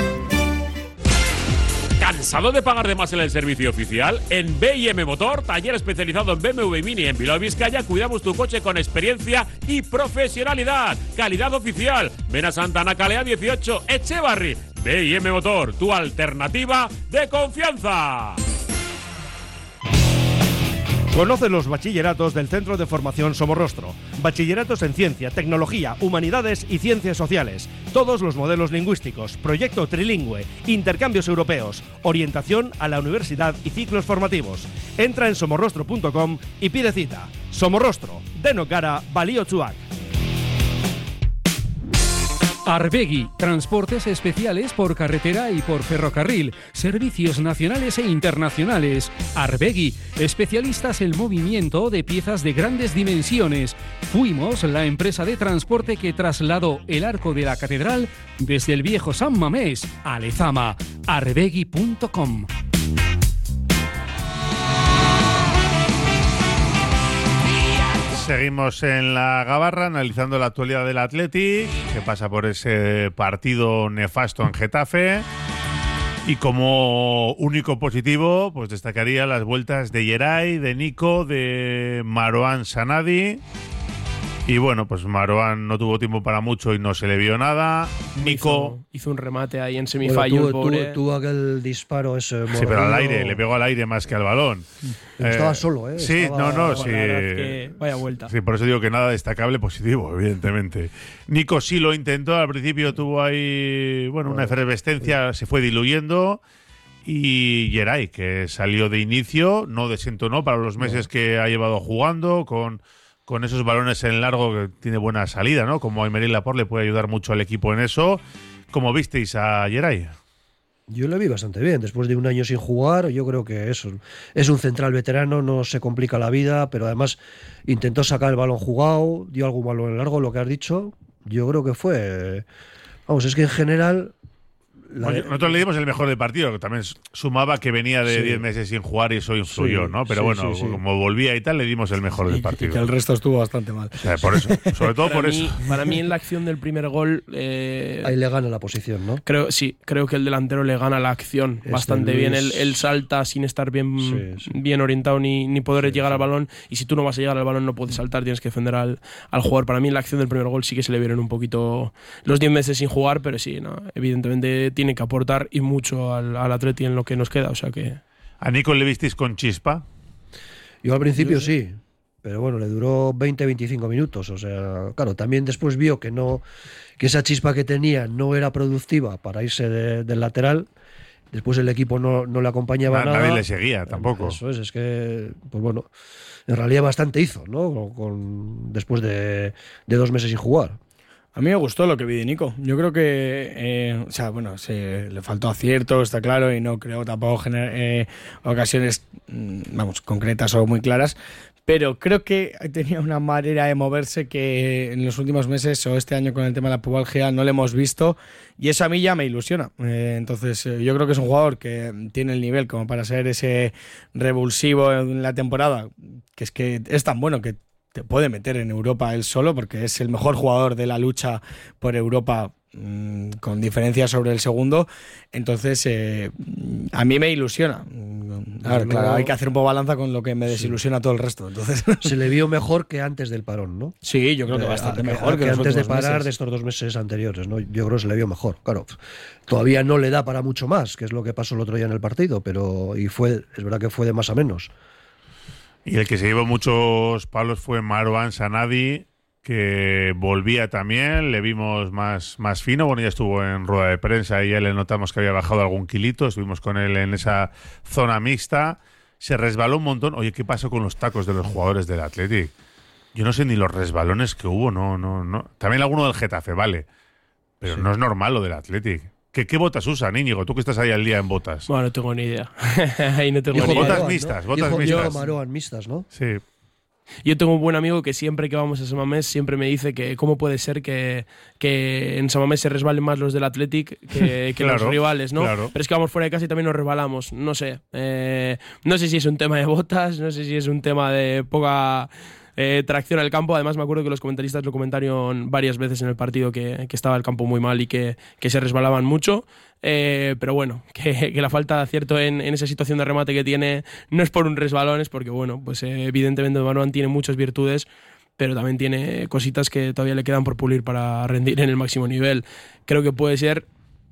¿Cansado de pagar de más en el servicio oficial? En B I M Motor, taller especializado en B M W Mini en Bilbao y Vizcaya, cuidamos tu coche con experiencia y profesionalidad. Calidad oficial. Ven a Santana Calea dieciocho, Echevarri. B I M Motor, tu alternativa de confianza. Conoce los bachilleratos del Centro de Formación Somorrostro. Bachilleratos en Ciencia, Tecnología, Humanidades y Ciencias Sociales. Todos los modelos lingüísticos, proyecto trilingüe, intercambios europeos, orientación a la universidad y ciclos formativos. Entra en somorrostro punto com y pide cita. Somorrostro, deno cara, baliotsuak. Arbegui, transportes especiales por carretera y por ferrocarril, servicios nacionales e internacionales. Arbegui, especialistas en movimiento de piezas de grandes dimensiones. Fuimos la empresa de transporte que trasladó el arco de la catedral desde el viejo San Mamés a Lezama. arbegui punto com. Seguimos en la gabarra analizando la actualidad del Athletic, que pasa por ese partido nefasto en Getafe. Y como único positivo, pues destacaría las vueltas de Yeray, de Nico, de Marouane Sanadi. Y bueno, pues Marouane no tuvo tiempo para mucho y no se le vio nada. Nico hizo, hizo un remate ahí en Bueno, semifallo, tuvo, el pobre. tuvo- tuvo aquel disparo ese. Sí, pero al mordido. aire, le pegó al aire más que al balón. Pero estaba solo, ¿eh? Sí, Estaba- no, no, La sí. verdad es que vaya vuelta. Sí, por eso digo que nada destacable positivo, evidentemente. Nico sí lo intentó, al principio tuvo ahí, bueno, una efervescencia, se fue diluyendo. Y Geray, que salió de inicio, no desentonó para los meses que ha llevado jugando, con, con esos balones en largo que tiene buena salida, ¿no? Como Aymeric Laporte le puede ayudar mucho al equipo en eso. ¿Cómo visteis a Geray? Yo le vi bastante bien. Después de un año sin jugar, yo creo que eso es un central veterano, no se complica la vida, pero además intentó sacar el balón jugado, dio algún balón en largo, lo que has dicho. Yo creo que fue. Vamos, es que en general. la- Bueno, nosotros le dimos el mejor del partido, que también sumaba que venía de Sí. diez meses sin jugar y eso influyó, Sí, ¿no? Pero sí, bueno, sí, sí. como volvía y tal, le dimos el mejor del Y, y partido. que el resto estuvo bastante mal. O sea, por eso, sobre todo Para por mí, eso. para mí en la acción del primer gol, eh, Ahí le gana la posición, ¿no? creo sí, creo que el delantero le gana la acción Este bastante Luis- bien. Él, él salta sin estar bien, Sí, sí. bien orientado ni, ni poder Sí, llegar sí. al balón. Y si tú no vas a llegar al balón, no puedes saltar, tienes que defender al, al jugador. Para mí en la acción del primer gol sí que se le vieron un poquito los diez meses sin jugar, pero sí, no, evidentemente tiene que aportar y mucho al, al Atleti en lo que nos queda. O sea que ¿A Nico le visteis con chispa? Yo al principio sí, pero bueno, le duró veinte veinticinco minutos. O sea, claro, también después vio que no, que esa chispa que tenía no era productiva para irse de- del lateral. Después el equipo no, no le acompañaba Na- nada. nadie le seguía tampoco. Eso es, es que, pues bueno, en realidad bastante hizo, ¿no? Con, con- después de, de dos meses sin jugar. A mí me gustó lo que vi de Nico. Yo creo que, eh, o sea, bueno, sí, le faltó acierto, está claro, y no creo tampoco generar eh, ocasiones, mm, vamos, concretas o muy claras. Pero creo que tenía una manera de moverse que en los últimos meses o este año con el tema de la pubalgia no le hemos visto, y eso a mí ya me ilusiona. Eh, entonces eh, yo creo que es un jugador que tiene el nivel como para ser ese revulsivo en la temporada, que es que es tan bueno que te puede meter en Europa él solo, porque es el mejor jugador de la lucha por Europa, mmm, con diferencia sobre el segundo. Entonces eh, a mí me ilusiona. Ahora, Luego- claro, hay que hacer un poco balanza con lo que me desilusiona todo el resto. Entonces Se le vio mejor que antes del parón, ¿no? sí, yo creo que Eh, bastante a- mejor a- que, que los antes de últimos parar meses. de estos dos meses anteriores, ¿no? Yo creo que se le vio mejor. Claro, todavía no le da para mucho más, que es lo que pasó el otro día en el partido, pero y fue, es verdad que fue de más a menos. Y el que se llevó muchos palos fue Marouane Sanadi, que volvía también, le vimos más, más fino. Bueno, ya estuvo en rueda de prensa y ya le notamos que había bajado algún kilito. Estuvimos con él en esa zona mixta. Se resbaló un montón. Oye, ¿qué pasó con los tacos de los jugadores del Athletic? Yo no sé ni los resbalones que hubo, no, no, no. También alguno del Getafe, vale. Pero Sí. no es normal lo del Athletic. ¿Qué, qué botas usan, Íñigo? Tú que estás ahí al día en botas. bueno, no tengo ni idea. Ahí no tengo Dijo ni idea. botas Marouane, mixtas, ¿no? botas Dijo- mixtas. dijo Marouane mixtas, ¿no? Sí. Yo tengo un buen amigo que siempre que vamos a Samamés siempre me dice que cómo puede ser que, que en Samamés se resbalen más los del Athletic que, que los Claro, rivales, ¿no? claro. Pero es que vamos fuera de casa y también nos resbalamos. No sé. Eh, no sé si es un tema de botas, no sé si es un tema de poca eh, tracción al campo. Además me acuerdo que los comentaristas lo comentaron varias veces en el partido que, que estaba el campo muy mal y que, que se resbalaban mucho. Eh, pero bueno, que, que la falta de acierto en, en esa situación de remate que tiene no es por un resbalón, es porque, bueno, pues eh, evidentemente Marouane tiene muchas virtudes, pero también tiene cositas que todavía le quedan por pulir para rendir en el máximo nivel. Creo que puede ser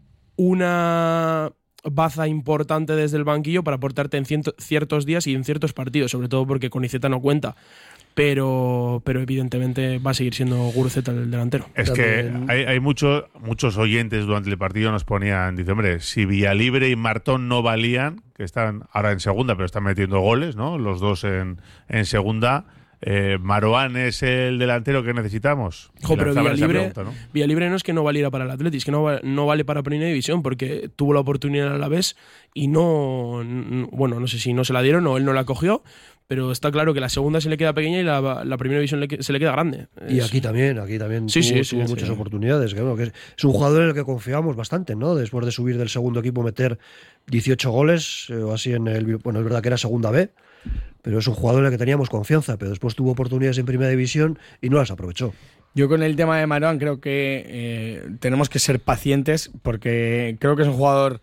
una baza importante desde el banquillo para aportarte en ciento, ciertos días y en ciertos partidos, sobre todo porque con Iceta no cuenta. Pero, pero evidentemente va a seguir siendo Guruceta el delantero. Es También- que hay, hay mucho- muchos oyentes durante el partido nos ponían, dice, hombre, si Villalibre y Martón no valían, que están ahora en segunda, pero están metiendo goles, ¿no? Los dos en, en segunda. Eh, ¿Marouane es el delantero que necesitamos? Jo, pero Lanzaban esa Villalibre, pregunta, ¿no? Villalibre no es que no valiera para el Athletic, es que no, va- no vale para Primera División porque tuvo la oportunidad a la vez y no, n- bueno, no sé si no se la dieron o él no la cogió, pero está claro que la segunda se le queda pequeña y la, la Primera División le que- se le queda grande. Y Es- aquí también, aquí también Sí, tuvo, sí, sí, tuvo sí. muchas oportunidades. Que, bueno, que es, es un jugador en el que confiamos bastante, ¿no? Después de subir del segundo equipo, meter dieciocho goles eh, o así en el. Bueno, es verdad que era segunda B, pero es un jugador en el que teníamos confianza. Pero después tuvo oportunidades en Primera División y no las aprovechó. Yo con el tema de Marouane creo que eh, tenemos que ser pacientes, porque creo que es un jugador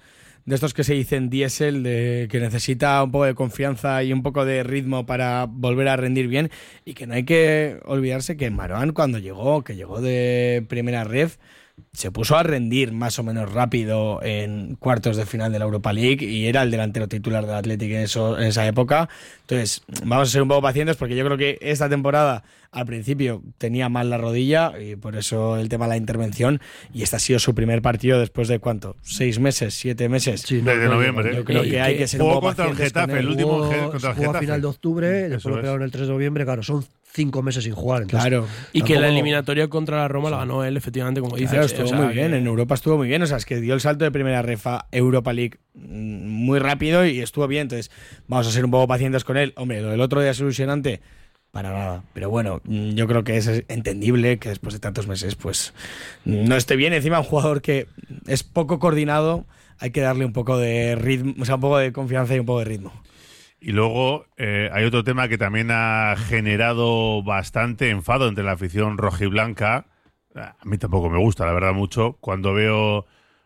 de estos que se dicen diésel, de que necesita un poco de confianza y un poco de ritmo para volver a rendir bien, y que no hay que olvidarse que Marouane, cuando llegó, que llegó de primera ref, se puso a rendir más o menos rápido en cuartos de final de la Europa League y era el delantero titular del Athletic en, eso, en esa época. Entonces, vamos a ser un poco pacientes porque yo creo que esta temporada al principio tenía mal la rodilla y por eso el tema de la intervención, y este ha sido su primer partido después de ¿cuánto? ¿Seis meses? ¿Siete meses? Sí, no, desde no, noviembre. Yo creo y que que hay que ser un poco contra el pacientes con Getafe, él. el último Jugó, G- contra el jugó a Getafe. final de octubre, después Eso lo es. pegaron el tres de noviembre, claro, son cinco meses sin jugar. Entonces, Claro. Y que la tampoco- eliminatoria contra la Roma la ganó él, efectivamente, como dices. Claro, eh, estuvo o sea, muy bien, que- en Europa estuvo muy bien, o sea, es que dio el salto de primera refa Europa League mm, muy rápido y estuvo bien, entonces vamos a ser un poco pacientes con él. Hombre, lo del otro día es ilusionante, para nada, pero bueno, mm, yo creo que es entendible que después de tantos meses pues no esté bien. Encima un jugador que es poco coordinado, hay que darle un poco de ritmo, o sea, un poco de confianza y un poco de ritmo. Y luego eh, hay otro tema que también ha generado bastante enfado entre la afición rojiblanca. A mí tampoco me gusta, la verdad, mucho. Cuando veo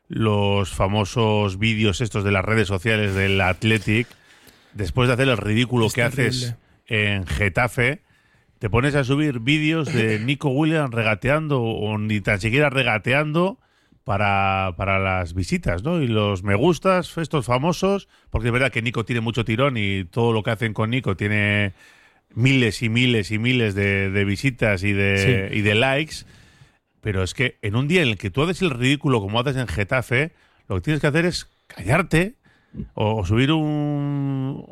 los famosos vídeos estos de las redes sociales del Athletic, después de hacer el ridículo Es que terrible. haces en Getafe, te pones a subir vídeos de Nico Williams regateando o ni tan siquiera regateando para, para las visitas, ¿no? Y los me gustas, estos famosos, porque es verdad que Nico tiene mucho tirón y todo lo que hacen con Nico tiene miles y miles y miles de, de visitas y de, Sí. y de likes, pero es que en un día en el que tú haces el ridículo como haces en Getafe, lo que tienes que hacer es callarte o, o subir un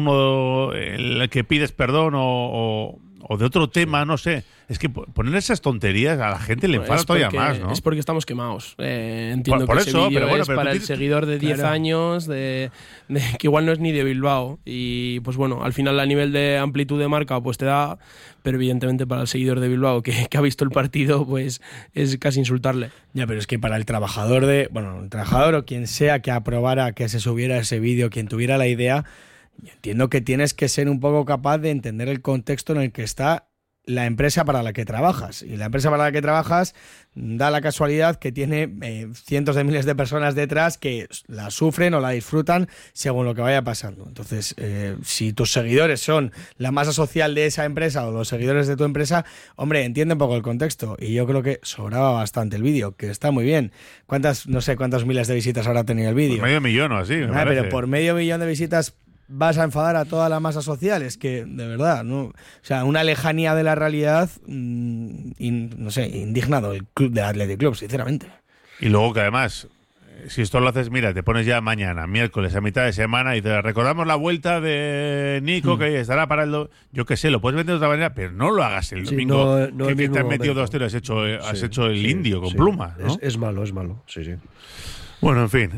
uno en el que pides perdón o, o, o de otro tema, no sé. Es que po- poner esas tonterías a la gente le enfada Es todavía porque- más, ¿no? Es porque estamos quemados. Eh, entiendo Por- por que eso, ese vídeo pero bueno, es pero para tú el tienes- seguidor de diez Claro. años, de, de- que igual no es ni de Bilbao. Y pues bueno, al final a nivel de amplitud de marca pues te da, pero evidentemente para el seguidor de Bilbao que, que ha visto el partido pues es casi insultarle. Ya, pero es que para el trabajador de, bueno, el trabajador o quien sea que aprobara que se subiera ese vídeo, quien tuviera la idea, yo entiendo que tienes que ser un poco capaz de entender el contexto en el que está la empresa para la que trabajas. Y la empresa para la que trabajas da la casualidad que tiene eh, cientos de miles de personas detrás que la sufren o la disfrutan según lo que vaya pasando. Entonces, eh, si tus seguidores son la masa social de esa empresa o los seguidores de tu empresa, hombre, entiende un poco el contexto. Y yo creo que sobraba bastante el vídeo, que está muy bien. ¿Cuántas, no sé cuántas miles de visitas habrá tenido el vídeo? Por medio millón o así, me Ah, parece. pero por medio millón de visitas vas a enfadar a toda la masa social, es que de verdad, ¿no? O sea, una lejanía de la realidad, mmm, in- no sé, indignado el club del Athletic Club, sinceramente. Y luego que además, eh, si esto lo haces, mira, te pones ya mañana, miércoles, a mitad de semana, y te recordamos la vuelta de Nico, Mm. que estará para el... do- Yo qué sé, lo puedes vender de otra manera, pero no lo hagas el Sí, domingo. no- no que, el que te mismo han metido momento. dos tiros, has hecho, eh, has Sí, hecho el sí, indio con sí. plumas, ¿no? Es, es malo, es malo, sí, sí. Bueno, en fin,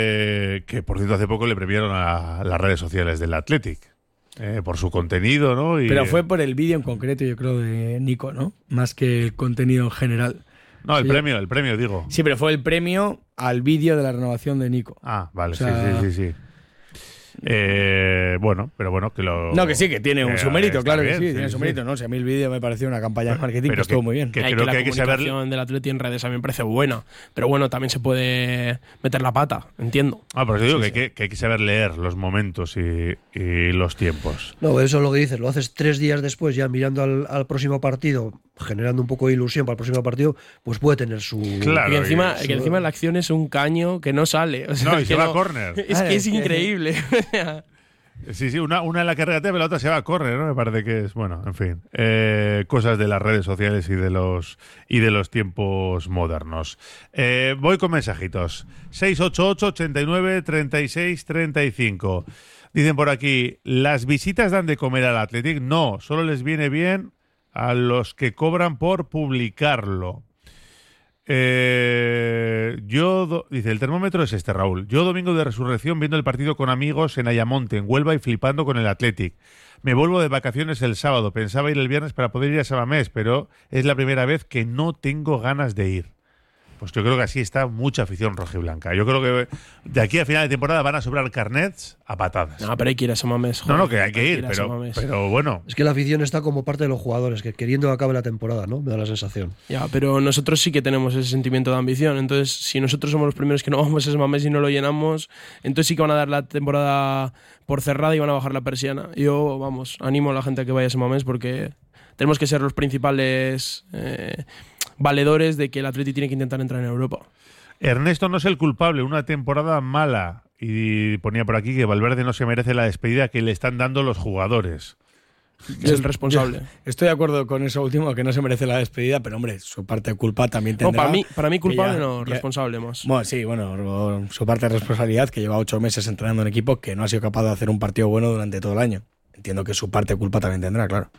eh, que por cierto hace poco le premiaron a las redes sociales del Athletic eh, por su contenido, ¿no? Y, Pero fue por el vídeo en concreto, yo creo, de Nico, ¿no? Más que el contenido en general. No, el Sí. premio, el premio, digo. Sí, pero fue el premio al vídeo de la renovación de Nico. Ah, vale, O sea- sí, sí, sí, sí. Eh, bueno, pero bueno, que lo... No, que sí, que tiene un, que su mérito, está claro bien, que sí, tiene su mérito. No, si a mí el vídeo me pareció una campaña de marketing que pero estuvo que- muy bien. que Hay creo que la que hay que saber... comunicación del Atleti en redes a mí me parece buena, pero bueno, también se puede meter la pata, entiendo. Ah, por eso digo Sí, que, hay que, que hay que saber leer los momentos y, y los tiempos. No, eso es lo que dices, lo haces tres días después, ya mirando al, al próximo partido, generando un poco de ilusión para el próximo partido, pues puede tener su... Claro, y encima, y- que encima la acción es un caño que no sale. O sea, No, y que se va no- a córner. Es Ah, que es es que- increíble. Sí, sí, una, una en la que regatea, pero la otra se va a córner, ¿no? Me parece que es, bueno, en fin, eh, cosas de las redes sociales y de los y de los tiempos modernos. Eh, voy con mensajitos. seis ocho ocho, ochenta y nueve, treinta y seis, treinta y cinco. Dicen por aquí, ¿las visitas dan de comer al Athletic? No, solo les viene bien a los que cobran por publicarlo. Eh, yo, do- dice, el termómetro es este, Raúl. Yo domingo de resurrección viendo el partido con amigos en Ayamonte, en Huelva y flipando con el Athletic. Me vuelvo de vacaciones el sábado. Pensaba ir el viernes para poder ir a Sabamés, pero es la primera vez que no tengo ganas de ir. Pues yo creo que así está mucha afición rojiblanca. Yo creo que de aquí a final de temporada van a sobrar carnets a patadas. No, pero hay que ir a San Mamés. No, no, que hay que ir, pero, pero bueno. Es que la afición está como parte de los jugadores, que queriendo que acabe la temporada, ¿no? Me da la sensación. Ya, pero nosotros sí que tenemos ese sentimiento de ambición. Entonces, si nosotros somos los primeros que no vamos a San Mamés y no lo llenamos, entonces sí que van a dar la temporada por cerrada y van a bajar la persiana. Yo, vamos, animo a la gente a que vaya a San Mamés porque tenemos que ser los principales eh, valedores de que el Atleti tiene que intentar entrar en Europa. Ernesto no es el culpable, una temporada mala. Y ponía por aquí que Valverde no se merece la despedida que le están dando los jugadores. Es el responsable. Yo estoy de acuerdo con eso último, que no se merece la despedida, pero hombre, su parte de culpa también tendrá. No, para mí, para mí culpable ya, no, ya, responsable más. Bueno, sí, bueno, su parte de responsabilidad, que lleva ocho meses entrenando en equipo, que no ha sido capaz de hacer un partido bueno durante todo el año. Entiendo que su parte de culpa también tendrá, claro.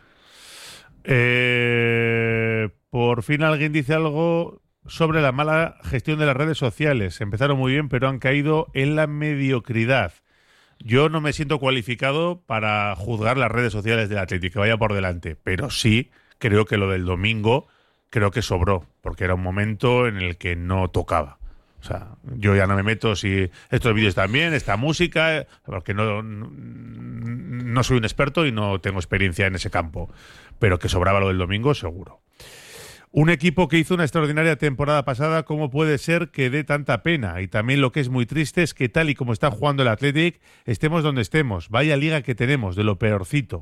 Eh, por fin alguien dice algo sobre la mala gestión de las redes sociales. Empezaron muy bien, pero han caído en la mediocridad. Yo no me siento cualificado para juzgar las redes sociales del Atlético, que vaya por delante, pero sí creo que lo del domingo creo que sobró, porque era un momento en el que no tocaba. O sea, yo ya no me meto si estos vídeos también, esta música, porque no, no soy un experto y no tengo experiencia en ese campo, pero que sobraba lo del domingo, seguro. Un equipo que hizo una extraordinaria temporada pasada, ¿cómo puede ser que dé tanta pena? Y también lo que es muy triste es que tal y como está jugando el Athletic, estemos donde estemos. Vaya liga que tenemos, de lo peorcito.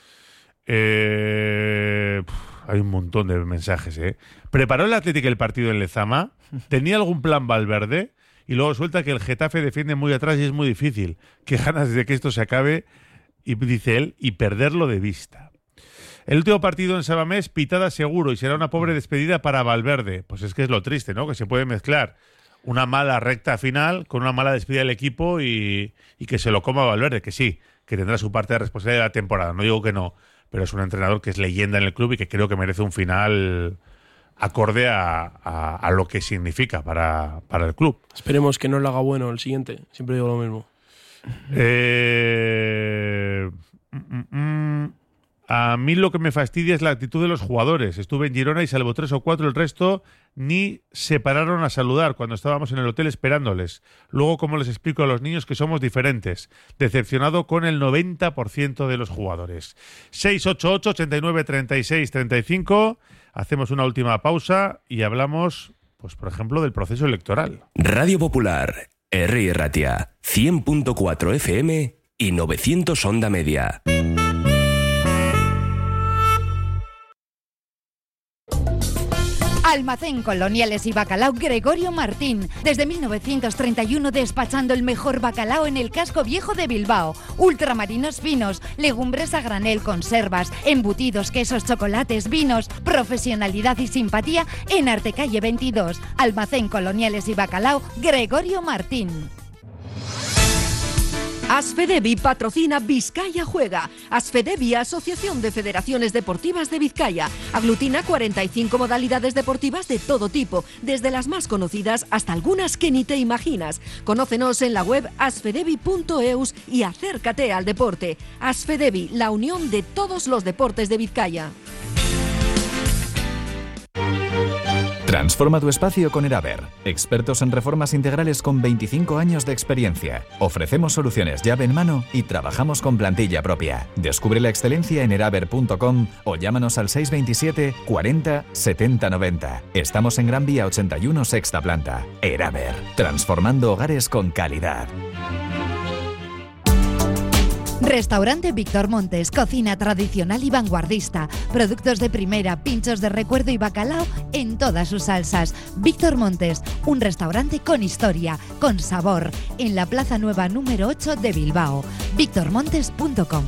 Eh, hay un montón de mensajes, ¿eh? ¿Preparó el Athletic el partido en Lezama? ¿Tenía algún plan Valverde? Y luego suelta que el Getafe defiende muy atrás y es muy difícil. Qué ganas de que esto se acabe, y dice él, y perderlo de vista. El último partido en San Mamés, pitada seguro, y será una pobre despedida para Valverde. Pues es que es lo triste, ¿no? Que se puede mezclar una mala recta final con una mala despedida del equipo y, y que se lo coma Valverde, que sí, que tendrá su parte de responsabilidad de la temporada. No digo que no, pero es un entrenador que es leyenda en el club y que creo que merece un final acorde a, a, a lo que significa para, para el club. Esperemos que no lo haga bueno el siguiente. Siempre digo lo mismo. Eh... Mm, mm, A mí lo que me fastidia es la actitud de los jugadores. Estuve en Girona y salvo tres o cuatro, el resto ni se pararon a saludar cuando estábamos en el hotel esperándoles. Luego, ¿cómo les explico a los niños que somos diferentes? Decepcionado con el noventa por ciento de los jugadores. seis ocho ocho, ochenta y nueve, treinta y seis, treinta y cinco. Hacemos una última pausa y hablamos, pues por ejemplo, del proceso electoral. Radio Popular, Herri Ratia, cien punto cuatro F M y novecientos onda media. Almacén Coloniales y Bacalao Gregorio Martín. Desde mil novecientos treinta y uno despachando el mejor bacalao en el casco viejo de Bilbao. Ultramarinos finos, legumbres a granel, conservas, embutidos, quesos, chocolates, vinos. Profesionalidad y simpatía en Artecalle veintidós. Almacén Coloniales y Bacalao Gregorio Martín. Asfedevi patrocina Vizcaya Juega. Asfedevi, Asociación de Federaciones Deportivas de Vizcaya. Aglutina cuarenta y cinco modalidades deportivas de todo tipo, desde las más conocidas hasta algunas que ni te imaginas. Conócenos en la web asfedevi punto eus y acércate al deporte. Asfedevi, la unión de todos los deportes de Vizcaya. Transforma tu espacio con Eraber. Expertos en reformas integrales con veinticinco años de experiencia. Ofrecemos soluciones llave en mano y trabajamos con plantilla propia. Descubre la excelencia en eraber punto com o llámanos al seis veintisiete, cuarenta, setenta, noventa. Estamos en Gran Vía ochenta y uno, sexta planta. Eraber. Transformando hogares con calidad. Restaurante Víctor Montes, cocina tradicional y vanguardista, productos de primera, pinchos de recuerdo y bacalao en todas sus salsas. Víctor Montes, un restaurante con historia, con sabor, en la Plaza Nueva número ocho de Bilbao. víctor montes punto com.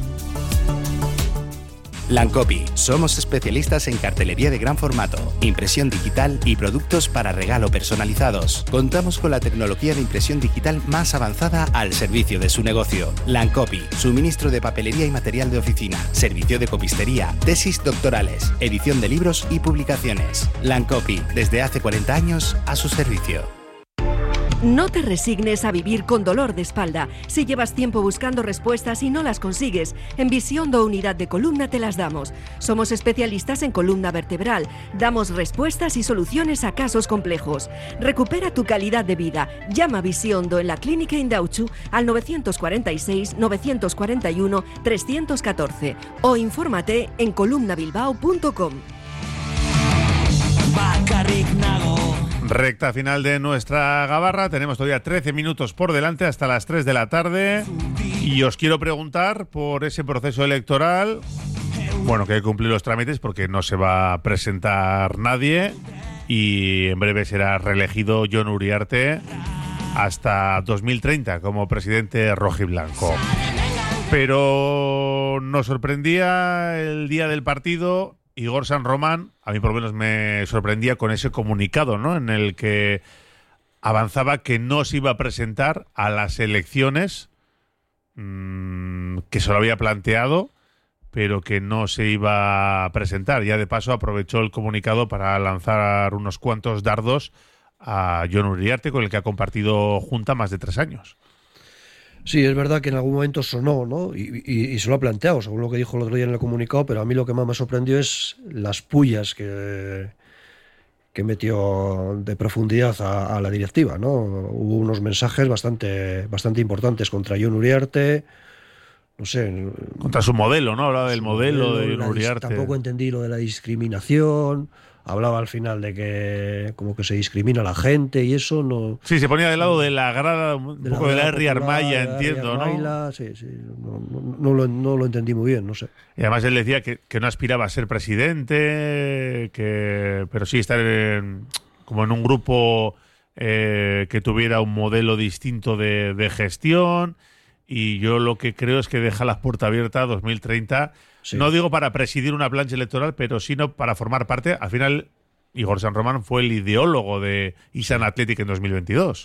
Lancopi. Somos especialistas en cartelería de gran formato, impresión digital y productos para regalo personalizados. Contamos con la tecnología de impresión digital más avanzada al servicio de su negocio. Lancopi. Suministro de papelería y material de oficina, servicio de copistería, tesis doctorales, edición de libros y publicaciones. Lancopi. Desde hace cuarenta años a su servicio. No te resignes a vivir con dolor de espalda. Si llevas tiempo buscando respuestas y no las consigues, en Visiondo Unidad de Columna te las damos. Somos especialistas en columna vertebral. Damos respuestas y soluciones a casos complejos. Recupera tu calidad de vida. Llama a Visiondo en la Clínica Indauchu al nueve cuatro seis, nueve cuatro uno, tres uno cuatro o infórmate en columna bilbao punto com. Recta final de nuestra gabarra, tenemos todavía trece minutos por delante hasta las tres de la tarde y os quiero preguntar por ese proceso electoral, bueno, que hay que cumplir los trámites porque no se va a presentar nadie y en breve será reelegido Jon Uriarte hasta dos mil treinta como presidente rojiblanco. Pero nos sorprendía el día del partido. Igor San Román, a mí por lo menos me sorprendía con ese comunicado, ¿no?, en el que avanzaba que no se iba a presentar a las elecciones, mmm, que se lo había planteado, pero que no se iba a presentar. Ya de paso aprovechó el comunicado para lanzar unos cuantos dardos a Jon Uriarte, con el que ha compartido junta más de tres años. Sí, es verdad que en algún momento sonó, ¿no? Y, y, y se lo ha planteado, según lo que dijo el otro día en el comunicado, pero a mí lo que más me sorprendió es las pullas que, que metió de profundidad a, a la directiva, ¿no? Hubo unos mensajes bastante, bastante importantes contra Jon Uriarte, no sé... Contra su modelo, ¿no? Hablaba del modelo, modelo de Jon Uriarte. Tampoco entendí lo de la discriminación... Hablaba al final de que como que se discrimina a la gente y eso no... Sí, se ponía del lado de la grada, un de poco la de la R. Armaya, de entiendo, Armaila, ¿no? Sí, sí, no, no, no, lo, no lo entendí muy bien, no sé. Y además él decía que, que no aspiraba a ser presidente, que pero sí estar en, como en un grupo eh, que tuviera un modelo distinto de, de gestión, y yo lo que creo es que deja la puerta abierta a dos mil treinta. Sí. No digo para presidir una plancha electoral, pero sino para formar parte. Al final, Igor San Román fue el ideólogo de Isan Athletic en dos mil veintidós.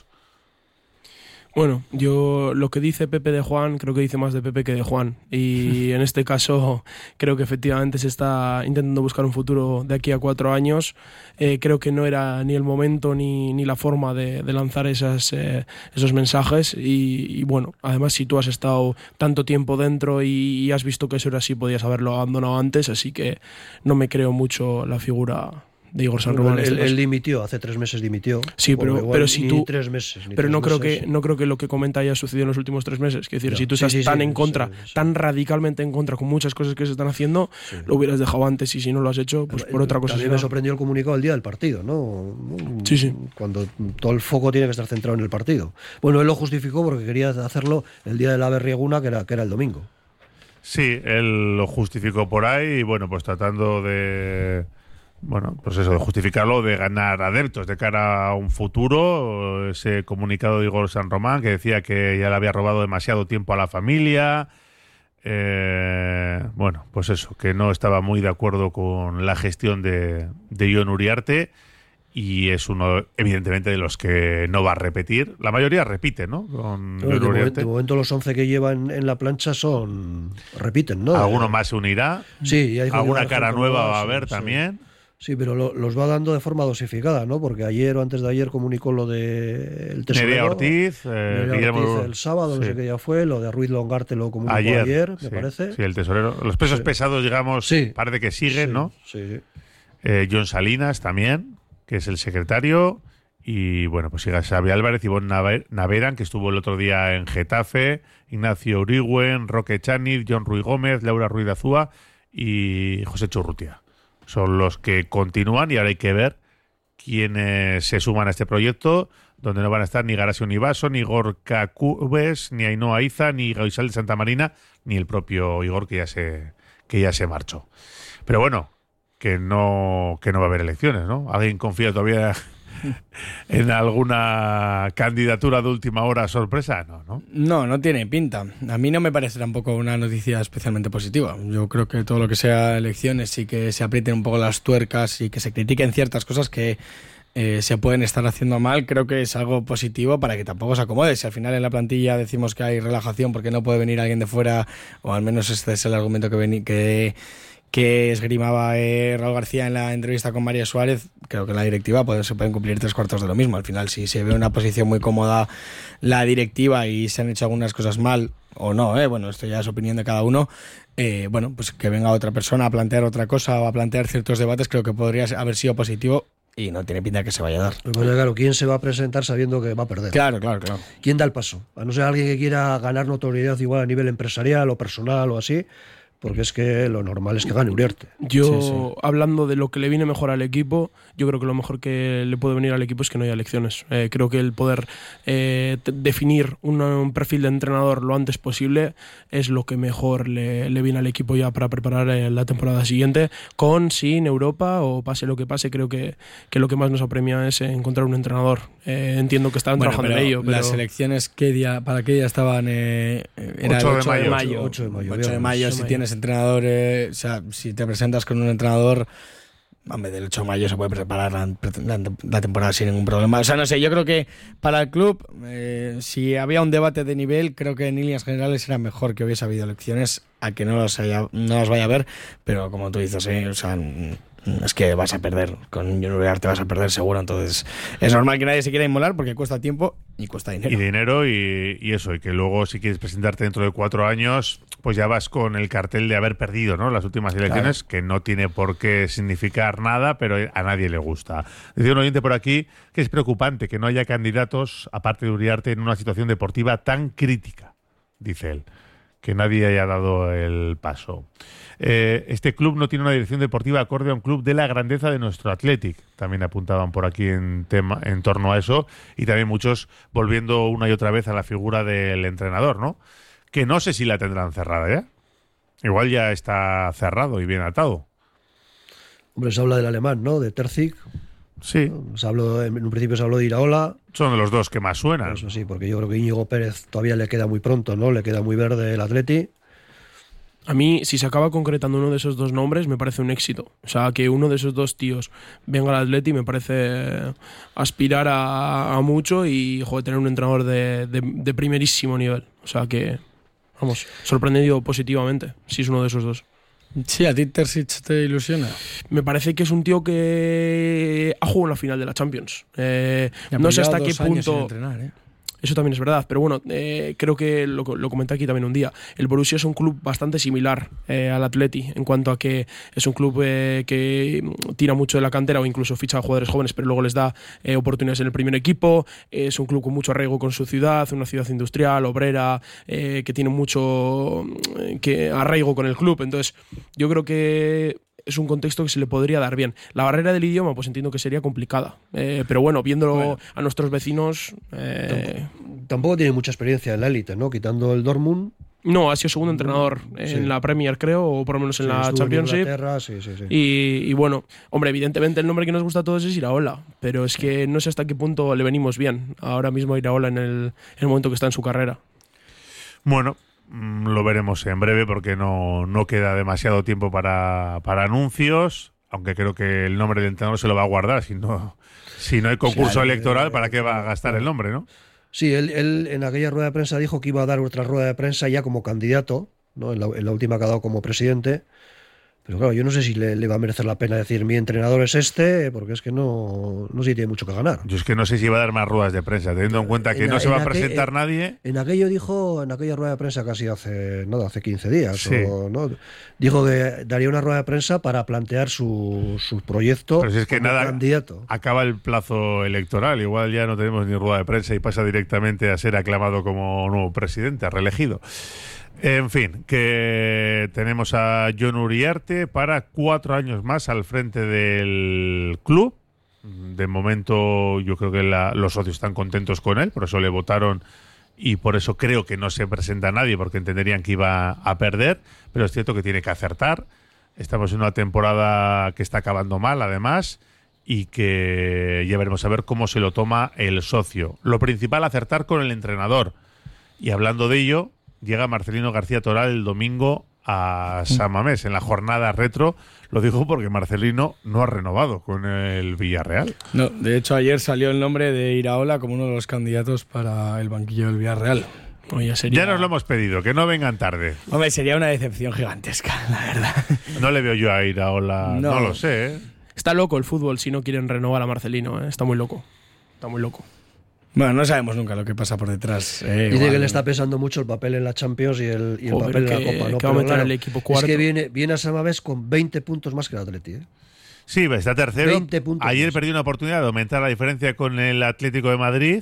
Bueno, yo lo que dice Pepe de Juan, creo que dice más de Pepe que de Juan. Y en este caso creo que efectivamente se está intentando buscar un futuro de aquí a cuatro años. Eh, creo que no era ni el momento ni, ni la forma de, de lanzar esas, eh, esos mensajes. Y, y bueno, además si tú has estado tanto tiempo dentro y, y has visto que eso era así, podías haberlo abandonado antes. Así que no me creo mucho la figura de Igor San Román. Él, él dimitió, hace tres meses dimitió. Sí, pero, pero si tú... Tres meses, ni pero tres no creo meses. que no creo que lo que comenta haya sucedido en los últimos tres meses. Quiero decir, No. si tú Sí, estás sí, tan sí, en contra, sí, sí. tan radicalmente en contra con muchas cosas que se están haciendo, sí. Lo hubieras dejado antes, y si no lo has hecho, pues por otra cosa. También me sorprendió el comunicado el día del partido, ¿no? Sí, sí. Cuando todo el foco tiene que estar centrado en el partido. Bueno, él lo justificó porque quería hacerlo el día de la Berrieguna, que era, que era el domingo. Sí, él lo justificó por ahí y bueno, pues tratando de... Bueno, pues eso, de justificarlo, de ganar adeptos de cara a un futuro. Ese comunicado de Igor San Román que decía que ya le había robado demasiado tiempo a la familia. Eh, bueno, pues eso, que no estaba muy de acuerdo con la gestión de, de Jon Uriarte, y es uno, evidentemente, de los que no va a repetir. La mayoría repite, ¿no? Con Bueno, de, momento, de momento los once que llevan en la plancha son repiten, ¿no? Alguno más se unirá. Sí, y hay alguna cara nueva nueva, va a sí, haber sí. también. Sí, pero lo, los va dando de forma dosificada, ¿no? Porque ayer o antes de ayer comunicó lo de el tesorero. Nerea Ortiz, eh, Nerea Guillermo, Ortiz el sábado, sí. no sé qué día fue, lo de Ruiz Longarte lo comunicó ayer, ayer, me sí, parece. Sí, el tesorero. Los pesos sí. pesados, digamos, sí. parece que siguen, sí, ¿no? Sí. Eh, John Salinas también, que es el secretario. Y bueno, pues sigue Xavi Álvarez, Ivonne Naveran, que estuvo el otro día en Getafe, Ignacio Urigüen, Roque Chaniz, John Ruiz Gómez, Laura Ruiz de Azúa y José Churrutia. Son los que continúan, y ahora hay que ver quiénes se suman a este proyecto, donde no van a estar ni Garasio Nivaso, ni Gorka Cubes, ni Ainhoa Iza, ni Gaisal de Santa Marina, ni el propio Igor, que ya se que ya se marchó. Pero bueno, que no que no va a haber elecciones, ¿no? ¿Alguien confía todavía en alguna candidatura de última hora sorpresa? No, ¿no? No, no tiene pinta. A mí no me parece tampoco una noticia especialmente positiva. Yo creo que todo lo que sea elecciones y que se aprieten un poco las tuercas y que se critiquen ciertas cosas que eh, se pueden estar haciendo mal, creo que es algo positivo para que tampoco se acomode. Si al final en la plantilla decimos que hay relajación porque no puede venir alguien de fuera, o al menos este es el argumento que, veni- que que esgrimaba eh, Raúl García en la entrevista con María Suárez, creo que en la directiva pues, se pueden cumplir tres cuartos de lo mismo. Al final, si se ve una posición muy cómoda la directiva y se han hecho algunas cosas mal o no, eh, bueno, esto ya es opinión de cada uno, eh, bueno, pues que venga otra persona a plantear otra cosa o a plantear ciertos debates, creo que podría haber sido positivo. Y no tiene pinta que se vaya a dar. Pues claro, ¿quién se va a presentar sabiendo que va a perder? Claro, claro, claro. ¿Quién da el paso? A no ser alguien que quiera ganar notoriedad igual a nivel empresarial o personal o así, porque es que lo normal es que gane Uriarte. Yo, Sí, sí. hablando de lo que le viene mejor al equipo, yo creo que lo mejor que le puede venir al equipo es que no haya elecciones. Eh, creo que el poder eh, t- definir un, un perfil de entrenador lo antes posible es lo que mejor le, le viene al equipo ya para preparar eh, la temporada siguiente, con, sin Europa o pase lo que pase. Creo que, que lo que más nos apremia es encontrar un entrenador. Eh, entiendo que están Bueno, trabajando en ello. Pero... Las elecciones, ¿qué día, ¿para qué día estaban? Eh, era ocho el de ocho de mayo. mayo. ocho de mayo, ocho de mayo, si tienes entrenador, eh, o sea, si te presentas con un entrenador, hombre, del ocho de mayo se puede preparar la, la, la temporada sin ningún problema. O sea, no sé, yo creo que para el club, eh, si había un debate de nivel, creo que en líneas generales era mejor que hubiese habido elecciones a que no las, haya, no las vaya a ver, pero como tú dices, eh, o sea, es que vas a perder, con Junior Uriarte vas a perder seguro, entonces es normal que nadie se quiera inmolar porque cuesta tiempo y cuesta dinero. Y dinero y, y eso, y que luego si quieres presentarte dentro de cuatro años, pues ya vas con el cartel de haber perdido, ¿no? Las últimas elecciones, claro, que no tiene por qué significar nada, pero a nadie le gusta. Decía un oyente por aquí que es preocupante que no haya candidatos, aparte de Uriarte, en una situación deportiva tan crítica, dice él, que nadie haya dado el paso. Eh, este club no tiene una dirección deportiva acorde a un club de la grandeza de nuestro Athletic. También apuntaban por aquí en, tema, en torno a eso. Y también muchos volviendo una y otra vez a la figura del entrenador, ¿no? Que no sé si la tendrán cerrada ya. Igual ya está cerrado y bien atado. Hombre, se habla del alemán, ¿no? De Terzic. Sí. Se habló, en un principio se habló de Iraola. Son de los dos que más suenan. Eso sí, porque yo creo que Íñigo Pérez todavía le queda muy pronto, ¿no? Le queda muy verde el Atleti. A mí, si se acaba concretando uno de esos dos nombres, me parece un éxito. O sea, que uno de esos dos tíos venga al Atleti me parece aspirar a, a mucho y, joder, tener un entrenador de, de, de primerísimo nivel. O sea que, vamos, sorprendido positivamente, si es uno de esos dos. Sí, ¿a ti Terzic te ilusiona? Me parece que es un tío que ha jugado en la final de la Champions. Eh, no sé hasta qué punto... Entrenar, ¿eh? Eso también es verdad, pero bueno, eh, creo que lo, lo comenté aquí también un día. El Borussia es un club bastante similar eh, al Atleti en cuanto a que es un club eh, que tira mucho de la cantera o incluso ficha a jugadores jóvenes, pero luego les da eh, oportunidades en el primer equipo. Es un club con mucho arraigo con su ciudad, una ciudad industrial, obrera, eh, que tiene mucho eh, que arraigo con el club. Entonces, yo creo que es un contexto que se le podría dar bien. La barrera del idioma, pues entiendo que sería complicada. Eh, pero bueno, viéndolo bueno. a nuestros vecinos... Eh... Tampoco, tampoco tiene mucha experiencia en la élite, ¿no? Quitando el Dortmund. No, ha sido segundo entrenador en sí. la Premier, creo, o por lo menos en sí, la Championship. En sí, sí, sí. Y, y bueno, hombre, evidentemente el nombre que nos gusta a todos es Iraola, pero es que no sé hasta qué punto le venimos bien ahora mismo a Iraola en el, en el momento que está en su carrera. Bueno, lo veremos en breve porque no, no queda demasiado tiempo para, para anuncios, aunque creo que el nombre del entrenador se lo va a guardar. Si no, si no hay concurso sí, electoral, ¿para qué va a gastar el nombre, no? Sí, él, él en aquella rueda de prensa dijo que iba a dar otra rueda de prensa ya como candidato, ¿no? En la, en la última que ha dado como presidente. Pero claro, yo no sé si le, le va a merecer la pena decir mi entrenador es este, porque es que no, no sé si tiene mucho que ganar. Yo es que no sé si va a dar más ruedas de prensa, teniendo en cuenta que en, no se va a presentar en, nadie. En aquello dijo, en aquella rueda de prensa casi hace, nada, hace quince días, sí. o, ¿no? Dijo que daría una rueda de prensa para plantear su, su proyecto. Pero si es que como nada, candidato. Acaba el plazo electoral, igual ya no tenemos ni rueda de prensa y pasa directamente a ser aclamado como nuevo presidente, reelegido. En fin, que tenemos a Jon Uriarte para cuatro años más al frente del club. De momento yo creo que la, los socios están contentos con él, por eso le votaron y por eso creo que no se presenta nadie, porque entenderían que iba a perder, pero es cierto que tiene que acertar. Estamos en una temporada que está acabando mal, además, y que ya veremos a ver cómo se lo toma el socio. Lo principal, acertar con el entrenador. Y hablando de ello, llega Marcelino García Toral el domingo a San Mamés, en la jornada retro. Lo digo porque Marcelino no ha renovado con el Villarreal. No, de hecho ayer salió el nombre de Iraola como uno de los candidatos para el banquillo del Villarreal. Oye, sería... Ya nos lo hemos pedido, que no vengan tarde. Hombre, sería una decepción gigantesca, la verdad. No le veo yo a ir a Ola, no, no lo sé. ¿eh? Está loco el fútbol si no quieren renovar a Marcelino, ¿eh? Está muy loco. Está muy loco. Bueno, no sabemos nunca lo que pasa por detrás. Eh, Dice igual, que le está pesando mucho el papel en la Champions y el, y el Joder, papel que, en la Copa. ¿no? que va a meter claro, el equipo cuarto. Es que viene, viene a Samamés con veinte puntos más que el Atleti. ¿eh? Sí, está tercero. veinte puntos Ayer más. perdió una oportunidad de aumentar la diferencia con el Atlético de Madrid.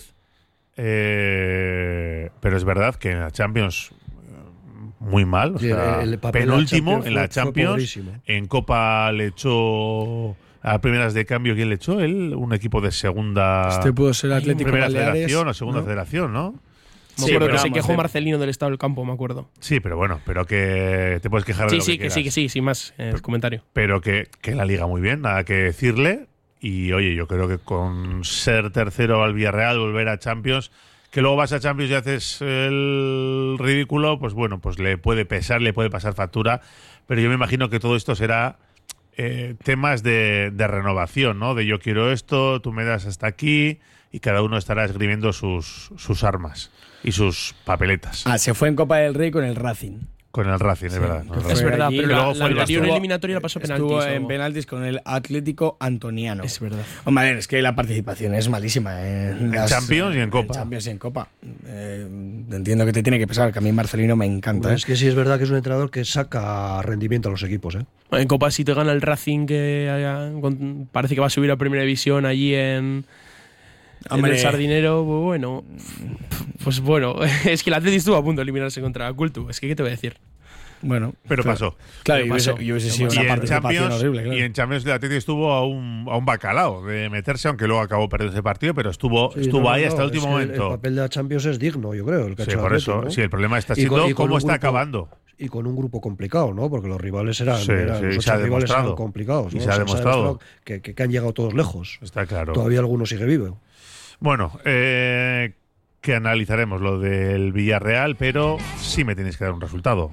Eh, pero es verdad que en la Champions muy mal. O Sí, sea, el- el papel en la penúltimo Champions en la fue- fue Champions. pobrísimo. En Copa le echó a primeras de cambio. ¿Quién le echó? Él, un equipo de segunda. Este pudo ser Atlético Primera Baleares, Federación o Segunda ¿no? Federación, ¿no? Me Sí, acuerdo pero que se vamos, quejó eh, Marcelino del estado del campo, me acuerdo. Sí, pero bueno, pero que te puedes quejar de Sí, lo sí, que que quieras. sí, que sí, sin más eh, comentario. Pero que, que la liga muy bien, nada que decirle. Y oye, yo creo que con ser tercero al Villarreal, volver a Champions, que luego vas a Champions y haces el ridículo, pues bueno, pues le puede pesar, le puede pasar factura. Pero yo me imagino que todo esto será eh, temas de, de renovación, ¿no? De yo quiero esto, tú me das hasta aquí, y cada uno estará esgrimiendo sus, sus armas y sus papeletas. Ah, se fue en Copa del Rey con el Racing. Con el Racing, es verdad. con el Es Racing. verdad, allí, pero luego la, fue la el anterior Barça. eliminatoria la pasó penaltis. Estuvo o- en penaltis con el Atlético Antoniano. Es verdad. Hombre, a ver, es que la participación es malísima. ¿eh? En Las- Champions y en Copa. En Champions y en Copa. Eh, entiendo que te tiene que pesar, que a mí Marcelino me encanta. Hombre, ¿eh? es que sí es verdad que es un entrenador que saca rendimiento a los equipos. ¿eh? En Copa, si te gana el Racing, que eh, con- parece que va a subir a Primera División allí en, en Hombre. el Sardinero, pues bueno, pues bueno, es que el Atleti estuvo a punto de eliminarse contra Cultu. Es que, ¿qué te voy a decir? Bueno, Pero pasó. Claro, Pero y hubiese, pasó. y hubiese sido Y una en, participación Champions, horrible, claro. y en Champions el Atleti estuvo a un, a un bacalao de meterse, aunque luego acabó perdiendo ese partido, pero estuvo, Sí, estuvo no, ahí no, hasta el es último que el- momento. El papel de la Champions es digno, yo creo. El que ha Sí, hecho el por Atleti, eso. ¿no? Sí, el problema está Y siendo con- y con cómo un está grupo- acabando. Y con un grupo complicado, ¿no? Porque los rivales eran, Sí, eran- sí, los se ocho ha rivales demostrado. eran complicados. Y ¿no? se ha demostrado. que, que- que han llegado todos lejos. Está claro. Todavía algunos sigue vivo. Bueno, eh, que analizaremos lo del Villarreal, pero sí me tenéis que dar un resultado.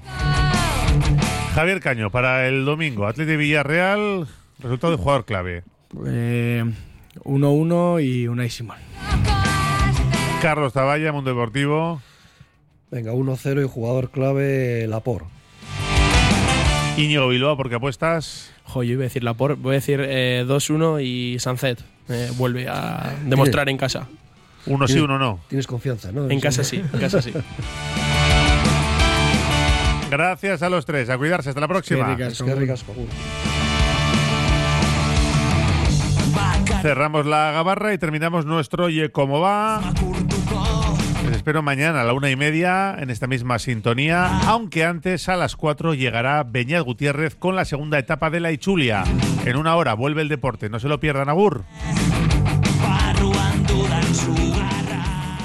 Javier Caño, para el domingo, Atleti Villarreal, resultado de jugador clave. Eh, uno uno y Unai Simón. Carlos Taballa, Mundo Deportivo. Venga, uno cero y jugador clave Laporte. Íñigo Bilbao, porque apuestas. Jo, yo iba a decir Laporte, voy a decir eh, dos uno y Sancet eh, vuelve a demostrar en casa. Uno sí, uno no. Tienes confianza, ¿no? En casa sí, en casa sí. Gracias a los tres. A cuidarse. Hasta la próxima. Es que ricasco. Cerramos la gabarra y terminamos nuestro Oye Cómo Va. Les espero mañana a la una y media en esta misma sintonía, aunque antes a las cuatro llegará Beñat Gutiérrez con la segunda etapa de la Ichulia. En una hora vuelve el deporte. No se lo pierdan, agur. Barruan dudan zugan